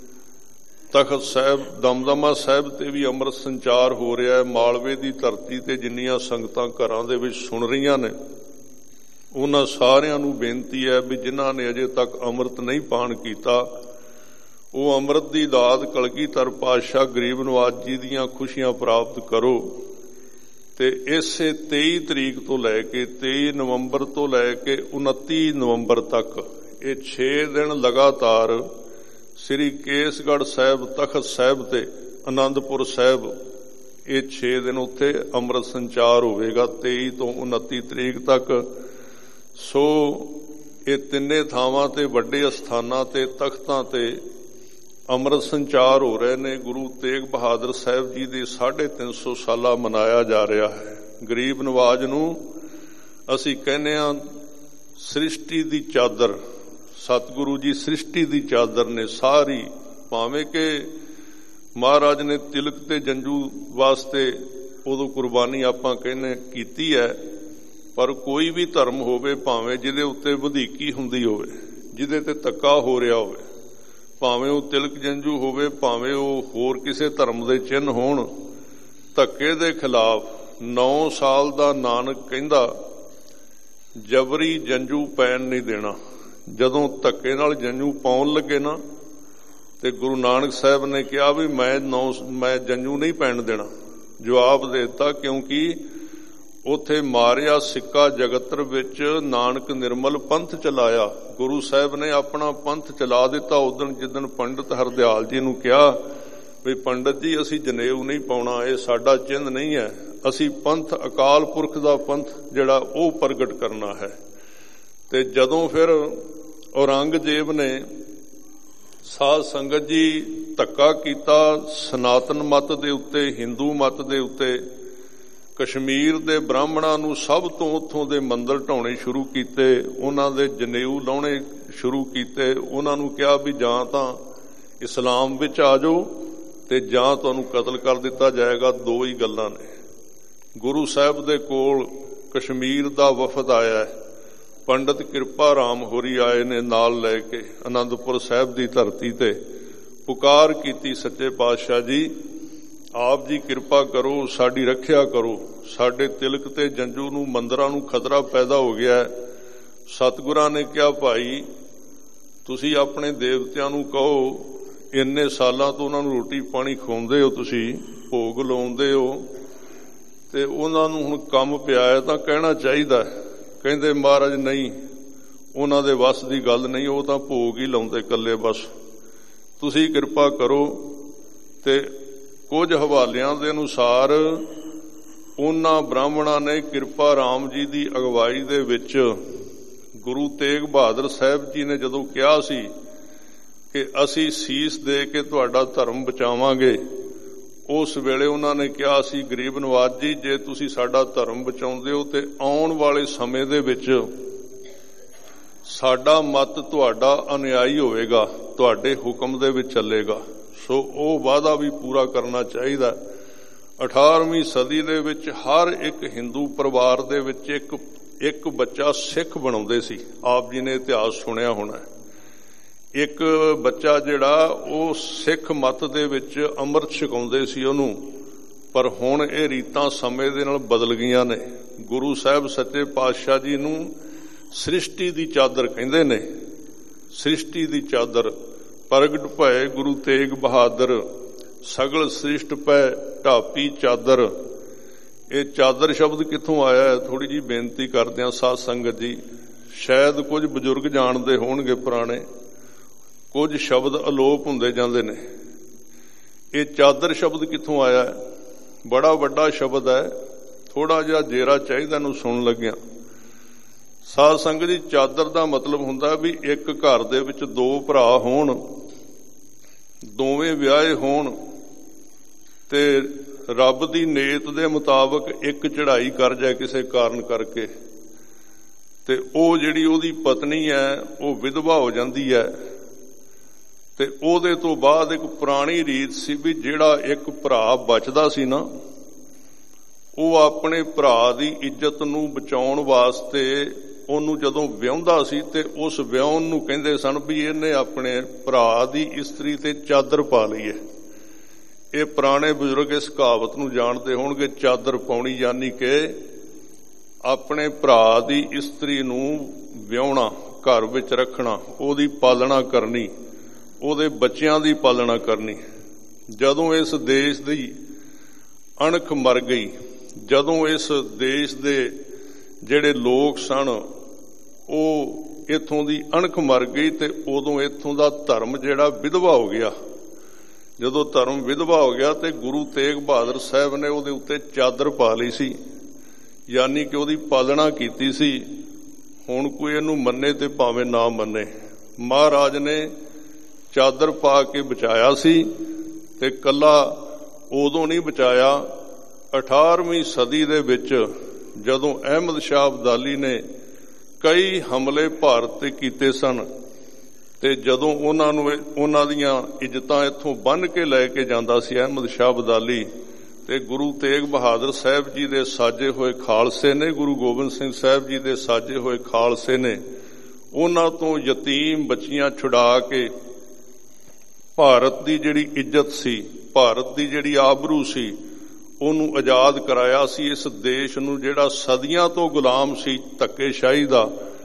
ਤਖਤ ਸਾਹਿਬ ਦਮਦਮਾ ਸਾਹਿਬ ਤੇ ਵੀ ਅੰਮ੍ਰਿਤ ਸੰਚਾਰ ਹੋ ਰਿਹਾ ਹੈ। ਮਾਲਵੇ ਦੀ ਧਰਤੀ ਤੇ ਜਿੰਨੀਆਂ ਸੰਗਤਾਂ ਘਰਾਂ ਦੇ ਵਿੱਚ ਸੁਣ ਰਹੀਆਂ ਨੇ, ਉਹਨਾਂ ਸਾਰਿਆਂ ਨੂੰ ਬੇਨਤੀ ਹੈ ਵੀ ਜਿਨ੍ਹਾਂ ਨੇ ਅਜੇ ਤੱਕ ਅੰਮ੍ਰਿਤ ਨਹੀਂ ਪਾਣ ਕੀਤਾ, ਉਹ ਅੰਮ੍ਰਿਤ ਦੀ ਦਾਤ ਕਲਗੀਧਰ ਪਾਤਸ਼ਾਹ ਗਰੀਬ ਨਵਾਜ ਜੀ ਦੀਆਂ ਖੁਸ਼ੀਆਂ ਪ੍ਰਾਪਤ ਕਰੋ। ਤੇ ਇਸੇ 23 ਤਰੀਕ ਤੋਂ ਲੈ ਕੇ 23 ਨਵੰਬਰ ਤੋਂ ਲੈ ਕੇ 29 ਨਵੰਬਰ ਤੱਕ ਇਹ 6 ਦਿਨ ਲਗਾਤਾਰ ਸ੍ਰੀ ਕੇਸਗੜ੍ਹ ਸਾਹਿਬ ਤਖਤ ਸਾਹਿਬ ਤੇ ਆਨੰਦਪੁਰ ਸਾਹਿਬ, ਇਹ 6 ਦਿਨ ਉੱਥੇ ਅੰਮ੍ਰਿਤ ਸੰਚਾਰ ਹੋਵੇਗਾ 23 ਤੋਂ 29 ਤਰੀਕ ਤੱਕ। ਸੋ ਇਹ ਤਿੰਨੇ ਥਾਵਾਂ ਤੇ ਵੱਡੇ ਅਸਥਾਨਾਂ ਤੇ ਤਖਤਾਂ ਤੇ ਅੰਮ੍ਰਿਤ ਸੰਚਾਰ ਹੋ ਰਹੇ ਨੇ। ਗੁਰੂ ਤੇਗ ਬਹਾਦਰ ਸਾਹਿਬ ਜੀ ਦੇ 350 ਸਾਲਾ ਮਨਾਇਆ ਜਾ ਰਿਹਾ ਹੈ। ਗਰੀਬ ਨਵਾਜ ਨੂੰ ਅਸੀਂ ਕਹਿੰਦੇ ਹਾਂ ਸ੍ਰਿਸ਼ਟੀ ਦੀ ਚਾਦਰ, ਸਤਿਗੁਰੂ ਜੀ ਸ੍ਰਿਸ਼ਟੀ ਦੀ ਚਾਦਰ ਨੇ ਸਾਰੀ। ਭਾਵੇਂ ਕਿ ਮਹਾਰਾਜ ਨੇ ਤਿਲਕ ਤੇ ਜੰਜੂ ਵਾਸਤੇ ਉਦੋਂ ਕੁਰਬਾਨੀ ਆਪਾਂ ਕਹਿੰਦੇ ਕੀਤੀ ਹੈ, ਪਰ ਕੋਈ ਵੀ ਧਰਮ ਹੋਵੇ, ਭਾਵੇਂ ਜਿਹਦੇ ਉੱਤੇ ਵਧੀਕੀ ਹੁੰਦੀ ਹੋਵੇ, ਜਿਹਦੇ ਤੇ ਧੱਕਾ ਹੋ ਰਿਹਾ ਹੋਵੇ, ਭਾਵੇਂ ਉਹ ਤਿਲਕ ਜੰਜੂ ਹੋਵੇ, ਭਾਵੇਂ ਉਹ ਹੋਰ ਕਿਸੇ ਧਰਮ ਦੇ ਚਿੰਨ੍ਹ ਹੋਣ, ਧੱਕੇ ਦੇ ਖਿਲਾਫ 9 ਸਾਲ ਦਾ ਨਾਨਕ ਕਹਿੰਦਾ ਜਬਰੀ ਜੰਜੂ ਪੈਣ ਨਹੀਂ ਦੇਣਾ। ਜਦੋਂ ਧੱਕੇ ਨਾਲ ਜੰਜੂ ਪਾਉਣ ਲੱਗੇ ਨਾ, ਤੇ ਗੁਰੂ ਨਾਨਕ ਸਾਹਿਬ ਨੇ ਕਿਹਾ ਵੀ ਮੈਂ ਜੰਜੂ ਨਹੀਂ ਪੈਣ ਦੇਣਾ। ਜਵਾਬ ਦੇ ਦਿੱਤਾ, ਕਿਉਂਕਿ ਉੱਥੇ ਮਾਰਿਆ ਸਿੱਕਾ ਜਗਤਰ ਵਿੱਚ ਨਾਨਕ ਨਿਰਮਲ ਪੰਥ ਚਲਾਇਆ। ਗੁਰੂ ਸਾਹਿਬ ਨੇ ਆਪਣਾ ਪੰਥ ਚਲਾ ਦਿੱਤਾ। ਉਦਣ ਜਿੱਦਣ ਪੰਡਿਤ ਹਰਦਿਆਲ ਜੀ ਨੂੰ ਕਿਹਾ ਵੀ ਪੰਡਿਤ ਜੀ ਅਸੀਂ ਜਨੇਊ ਨਹੀਂ ਪਾਉਣਾ, ਇਹ ਸਾਡਾ ਚਿੰਨ੍ਹ ਨਹੀਂ ਹੈ, ਅਸੀਂ ਪੰਥ ਅਕਾਲ ਪੁਰਖ ਦਾ ਪੰਥ ਜਿਹੜਾ ਉਹ ਪ੍ਰਗਟ ਕਰਨਾ ਹੈ। ਤੇ ਜਦੋਂ ਫਿਰ ਔਰੰਗਜ਼ੇਬ ਨੇ ਸਾਧ ਸੰਗਤ ਜੀ ਧੱਕਾ ਕੀਤਾ ਸਨਾਤਨ ਮਤ ਦੇ ਉੱਤੇ, ਹਿੰਦੂ ਮਤ ਦੇ ਉੱਤੇ, ਕਸ਼ਮੀਰ ਦੇ ਬ੍ਰਾਹਮਣਾਂ ਨੂੰ ਸਭ ਤੋਂ ਉੱਥੋਂ ਦੇ ਮੰਦਰ ਢਾਉਣੇ ਸ਼ੁਰੂ ਕੀਤੇ, ਉਹਨਾਂ ਦੇ ਜਨੇਊ ਲਾਉਣੇ ਸ਼ੁਰੂ ਕੀਤੇ। ਉਹਨਾਂ ਨੂੰ ਕਿਹਾ ਵੀ ਜਾਂ ਤਾਂ ਇਸਲਾਮ ਵਿੱਚ ਆ ਜਾਓ ਤੇ ਜਾਂ ਤੁਹਾਨੂੰ ਕਤਲ ਕਰ ਦਿੱਤਾ ਜਾਏਗਾ। ਦੋ ਹੀ ਗੱਲਾਂ ਨੇ। ਗੁਰੂ ਸਾਹਿਬ ਦੇ ਕੋਲ ਕਸ਼ਮੀਰ ਦਾ ਵਫਦ ਆਇਆ ਹੈ, ਪੰਡਿਤ ਕਿਰਪਾ ਰਾਮ ਹੋਰੀ ਆਏ ਨੇ ਨਾਲ ਲੈ ਕੇ ਆਨੰਦਪੁਰ ਸਾਹਿਬ ਦੀ ਧਰਤੀ ਤੇ ਪੁਕਾਰ ਕੀਤੀ, ਸੱਚੇ ਪਾਤਸ਼ਾਹ ਜੀ ਆਪ ਜੀ ਕਿਰਪਾ ਕਰੋ, ਸਾਡੀ ਰੱਖਿਆ ਕਰੋ। ਸਾਡੇ ਤਿਲਕ ਤੇ ਜੰਜੂ ਨੂੰ, ਮੰਦਰਾਂ ਨੂੰ ਖਤਰਾ ਪੈਦਾ ਹੋ ਗਿਆ। ਸਤਿਗੁਰਾਂ ਨੇ ਕਿਹਾ, ਭਾਈ ਤੁਸੀਂ ਆਪਣੇ ਦੇਵਤਿਆਂ ਨੂੰ ਕਹੋ, ਇੰਨੇ ਸਾਲਾਂ ਤੋਂ ਉਹਨਾਂ ਨੂੰ ਰੋਟੀ ਪਾਣੀ ਖਵਾਉਂਦੇ ਹੋ, ਤੁਸੀਂ ਭੋਗ ਲਾਉਂਦੇ ਹੋ, ਤੇ ਉਹਨਾਂ ਨੂੰ ਹੁਣ ਕੰਮ ਪਿਆ ਹੈ ਤਾਂ ਕਹਿਣਾ ਚਾਹੀਦਾ। ਕਹਿੰਦੇ ਮਹਾਰਾਜ ਨਹੀਂ, ਉਹਨਾਂ ਦੇ ਵੱਸ ਦੀ ਗੱਲ ਨਹੀਂ, ਉਹ ਤਾਂ ਭੋਗ ਹੀ ਲਾਉਂਦੇ ਇਕੱਲੇ, ਬਸ ਤੁਸੀਂ ਕਿਰਪਾ ਕਰੋ। ਤੇ ਕੁਝ ਹਵਾਲਿਆਂ ਦੇ ਅਨੁਸਾਰ ਉਹਨਾਂ ਬ੍ਰਾਹਮਣਾਂ ਨੇ ਕਿਰਪਾ ਰਾਮ ਜੀ ਦੀ ਅਗਵਾਈ ਦੇ ਵਿੱਚ ਗੁਰੂ ਤੇਗ ਬਹਾਦਰ ਸਾਹਿਬ ਜੀ ਨੇ ਜਦੋਂ ਕਿਹਾ ਸੀ ਕਿ ਅਸੀਂ ਸੀਸ ਦੇ ਕੇ ਤੁਹਾਡਾ ਧਰਮ ਬਚਾਵਾਂਗੇ, ਉਸ ਵੇਲੇ ਉਹਨਾਂ ਨੇ ਕਿਹਾ ਸੀ, ਗਰੀਬ ਨਵਾਜ ਜੀ, ਜੇ ਤੁਸੀਂ ਸਾਡਾ ਧਰਮ ਬਚਾਉਂਦੇ ਹੋ ਤੇ ਆਉਣ ਵਾਲੇ ਸਮੇਂ ਦੇ ਵਿੱਚ ਸਾਡਾ ਮਤ ਤੁਹਾਡਾ ਅਨੁਯਾਈ ਹੋਵੇਗਾ, ਤੁਹਾਡੇ ਹੁਕਮ ਦੇ ਵਿੱਚ ਚੱਲੇਗਾ। ਸੋ ਉਹ ਵਾਅਦਾ ਵੀ ਪੂਰਾ ਕਰਨਾ ਚਾਹੀਦਾ। 18ਵੀਂ ਸਦੀ ਦੇ ਵਿੱਚ ਹਰ ਇੱਕ ਹਿੰਦੂ ਪਰਿਵਾਰ ਦੇ ਵਿੱਚ ਇੱਕ ਬੱਚਾ ਸਿੱਖ ਬਣਾਉਂਦੇ ਸੀ। ਆਪ ਜੀ ਨੇ ਇਤਿਹਾਸ ਸੁਣਿਆ ਹੋਣਾ। ਇੱਕ ਬੱਚਾ ਜਿਹੜਾ ਉਹ ਸਿੱਖ ਮਤ ਦੇ ਵਿੱਚ ਅੰਮ੍ਰਿਤ ਛਕਾਉਂਦੇ ਸੀ ਉਹਨੂੰ। ਪਰ ਹੁਣ ਇਹ ਰੀਤਾਂ ਸਮੇਂ ਦੇ ਨਾਲ ਬਦਲ ਗਈਆਂ ਨੇ। ਗੁਰੂ ਸਾਹਿਬ ਸੱਚੇ ਪਾਤਸ਼ਾਹ ਜੀ ਨੂੰ ਸ੍ਰਿਸ਼ਟੀ ਦੀ ਚਾਦਰ ਕਹਿੰਦੇ ਨੇ। ਸ੍ਰਿਸ਼ਟੀ ਦੀ ਚਾਦਰ ਪ੍ਰਗਟ ਭਏ ਗੁਰੂ ਤੇਗ ਬਹਾਦਰ, ਸਗਲ ਸ੍ਰਿਸ਼ਟ ਪੈ ਢਾਪੀ ਚਾਦਰ। ਇਹ ਚਾਦਰ ਸ਼ਬਦ ਕਿੱਥੋਂ ਆਇਆ ਹੈ? ਥੋੜੀ ਜੀ ਬੇਨਤੀ ਕਰਦੇ ਹਾਂ ਸਾਧ ਸੰਗਤ ਜੀ, ਸ਼ਾਇਦ ਕੁਝ ਬਜ਼ੁਰਗ ਜਾਣਦੇ ਹੋਣਗੇ ਪੁਰਾਣੇ, ਕੁਝ ਸ਼ਬਦ ਅਲੋਪ ਹੁੰਦੇ ਜਾਂਦੇ ਨੇ। ਇਹ ਚਾਦਰ ਸ਼ਬਦ ਕਿੱਥੋਂ ਆਇਆ ਹੈ? ਬੜਾ ਵੱਡਾ ਸ਼ਬਦ ਹੈ, ਥੋੜਾ ਜਿਹਾ ਜੇਰਾ ਚਾਹੀਦਾ ਨੂੰ ਸੁਣਨ ਲੱਗਿਆ। ਸਾਧ ਸੰਗਤ ਜੀ, ਚਾਦਰ ਦਾ ਮਤਲਬ ਹੁੰਦਾ ਵੀ ਇੱਕ ਘਰ ਦੇ ਵਿੱਚ ਦੋ ਭਰਾ ਹੋਣ, ਦੋਵੇਂ ਵਿਆਹੇ ਹੋਣ, ਤੇ ਰੱਬ ਦੀ ਨੇਤ ਦੇ ਮੁਤਾਬਕ ਇੱਕ ਚੜ੍ਹਾਈ ਕਰ ਜਾਏ ਕਿਸੇ ਕਾਰਨ ਕਰਕੇ, ਤੇ ਉਹ ਜਿਹੜੀ ਉਹਦੀ ਪਤਨੀ ਹੈ ਉਹ ਵਿਧਵਾ ਹੋ ਜਾਂਦੀ ਹੈ। ਤੇ ਉਹਦੇ ਤੋਂ ਬਾਅਦ ਇੱਕ ਪੁਰਾਣੀ ਰੀਤ ਸੀ ਵੀ ਜਿਹੜਾ ਇੱਕ ਭਰਾ ਬਚਦਾ ਸੀ ਨਾ, ਉਹ ਆਪਣੇ ਭਰਾ ਦੀ ਇੱਜ਼ਤ ਨੂੰ ਬਚਾਉਣ ਵਾਸਤੇ ਉਹਨੂੰ ਜਦੋਂ ਵਿਆਹੁੰਦਾ ਸੀ ਤੇ ਉਸ ਵਿਆਹੁਣ ਨੂੰ ਕਹਿੰਦੇ ਸਨ ਵੀ ਇਹਨੇ ਆਪਣੇ ਭਰਾ ਦੀ ਇਸਤਰੀ ਤੇ ਚਾਦਰ ਪਾ ਲਈ ਹੈ। ਇਹ ਪੁਰਾਣੇ ਬਜ਼ੁਰਗ ਇਸ ਕਹਾਵਤ ਨੂੰ ਜਾਣਦੇ ਹੋਣਗੇ, ਚਾਦਰ ਪਾਉਣੀ, ਯਾਨੀ ਕਿ ਆਪਣੇ ਭਰਾ ਦੀ ਇਸਤਰੀ ਨੂੰ ਵਿਆਹੁਣਾ, ਘਰ ਵਿੱਚ ਰੱਖਣਾ, ਉਹਦੀ ਪਾਲਣਾ ਕਰਨੀ, ਉਹਦੇ ਬੱਚਿਆਂ ਦੀ ਪਾਲਣਾ ਕਰਨੀ। ਜਦੋਂ ਇਸ ਦੇਸ਼ ਦੀ ਅਣਖ ਮਰ ਗਈ, ਜਦੋਂ ਇਸ ਦੇਸ਼ ਦੇ ਜਿਹੜੇ ਲੋਕ ਸਨ ਉਹ ਇੱਥੋਂ ਦੀ ਅਣਖ ਮਰ ਗਈ, ਤੇ ਉਦੋਂ ਇੱਥੋਂ ਦਾ ਧਰਮ ਜਿਹੜਾ ਵਿਧਵਾ ਹੋ ਗਿਆ। ਜਦੋਂ ਧਰਮ ਵਿਧਵਾ ਹੋ ਗਿਆ ਤੇ ਗੁਰੂ ਤੇਗ ਬਹਾਦਰ ਸਾਹਿਬ ਨੇ ਉਹਦੇ ਉੱਤੇ ਚਾਦਰ ਪਾ ਲਈ ਸੀ, ਯਾਨੀ ਕਿ ਉਹਦੀ ਪਾਲਣਾ ਕੀਤੀ ਸੀ। ਹੁਣ ਕੋਈ ਇਹਨੂੰ ਮੰਨੇ ਤੇ ਭਾਵੇਂ ਨਾ ਮੰਨੇ, ਮਹਾਰਾਜ ਨੇ ਚਾਦਰ ਪਾ ਕੇ ਬਚਾਇਆ ਸੀ। ਤੇ ਕੱਲਾ ਉਦੋਂ ਨਹੀਂ ਬਚਾਇਆ, 18ਵੀਂ ਸਦੀ ਦੇ ਵਿੱਚ ਜਦੋਂ ਅਹਿਮਦ ਸ਼ਾਹ ਅਬਦਾਲੀ ਨੇ ਕਈ ਹਮਲੇ ਭਾਰਤ ਤੇ ਕੀਤੇ ਸਨ, ਤੇ ਜਦੋਂ ਉਹਨਾਂ ਦੀਆਂ ਇੱਜ਼ਤਾਂ ਇੱਥੋਂ ਬੰਨ੍ਹ ਕੇ ਲੈ ਕੇ ਜਾਂਦਾ ਸੀ ਅਹਿਮਦ ਸ਼ਾਹ ਅਬਦਾਲੀ, ਤੇ ਗੁਰੂ ਤੇਗ ਬਹਾਦਰ ਸਾਹਿਬ ਜੀ ਦੇ ਸਾਜੇ ਹੋਏ ਖਾਲਸੇ ਨੇ, ਗੁਰੂ ਗੋਬਿੰਦ ਸਿੰਘ ਸਾਹਿਬ ਜੀ ਦੇ ਸਾਜੇ ਹੋਏ ਖਾਲਸੇ ਨੇ ਉਹਨਾਂ ਤੋਂ ਯਤੀਮ ਬੱਚੀਆਂ ਛੁਡਾ ਕੇ ਭਾਰਤ ਦੀ ਜਿਹੜੀ ਇੱਜ਼ਤ ਸੀ, ਭਾਰਤ ਦੀ ਜਿਹੜੀ ਆਬਰੂ ਸੀ, ਉਹਨੂੰ ਆਜ਼ਾਦ ਕਰਾਇਆ ਸੀ। ਇਸ ਦੇਸ਼ ਨੂੰ ਜਿਹੜਾ ਸਦੀਆਂ ਤੋਂ ਗੁਲਾਮ ਸੀ ਧੱਕੇਸ਼ਾਹੀ ਦਾ,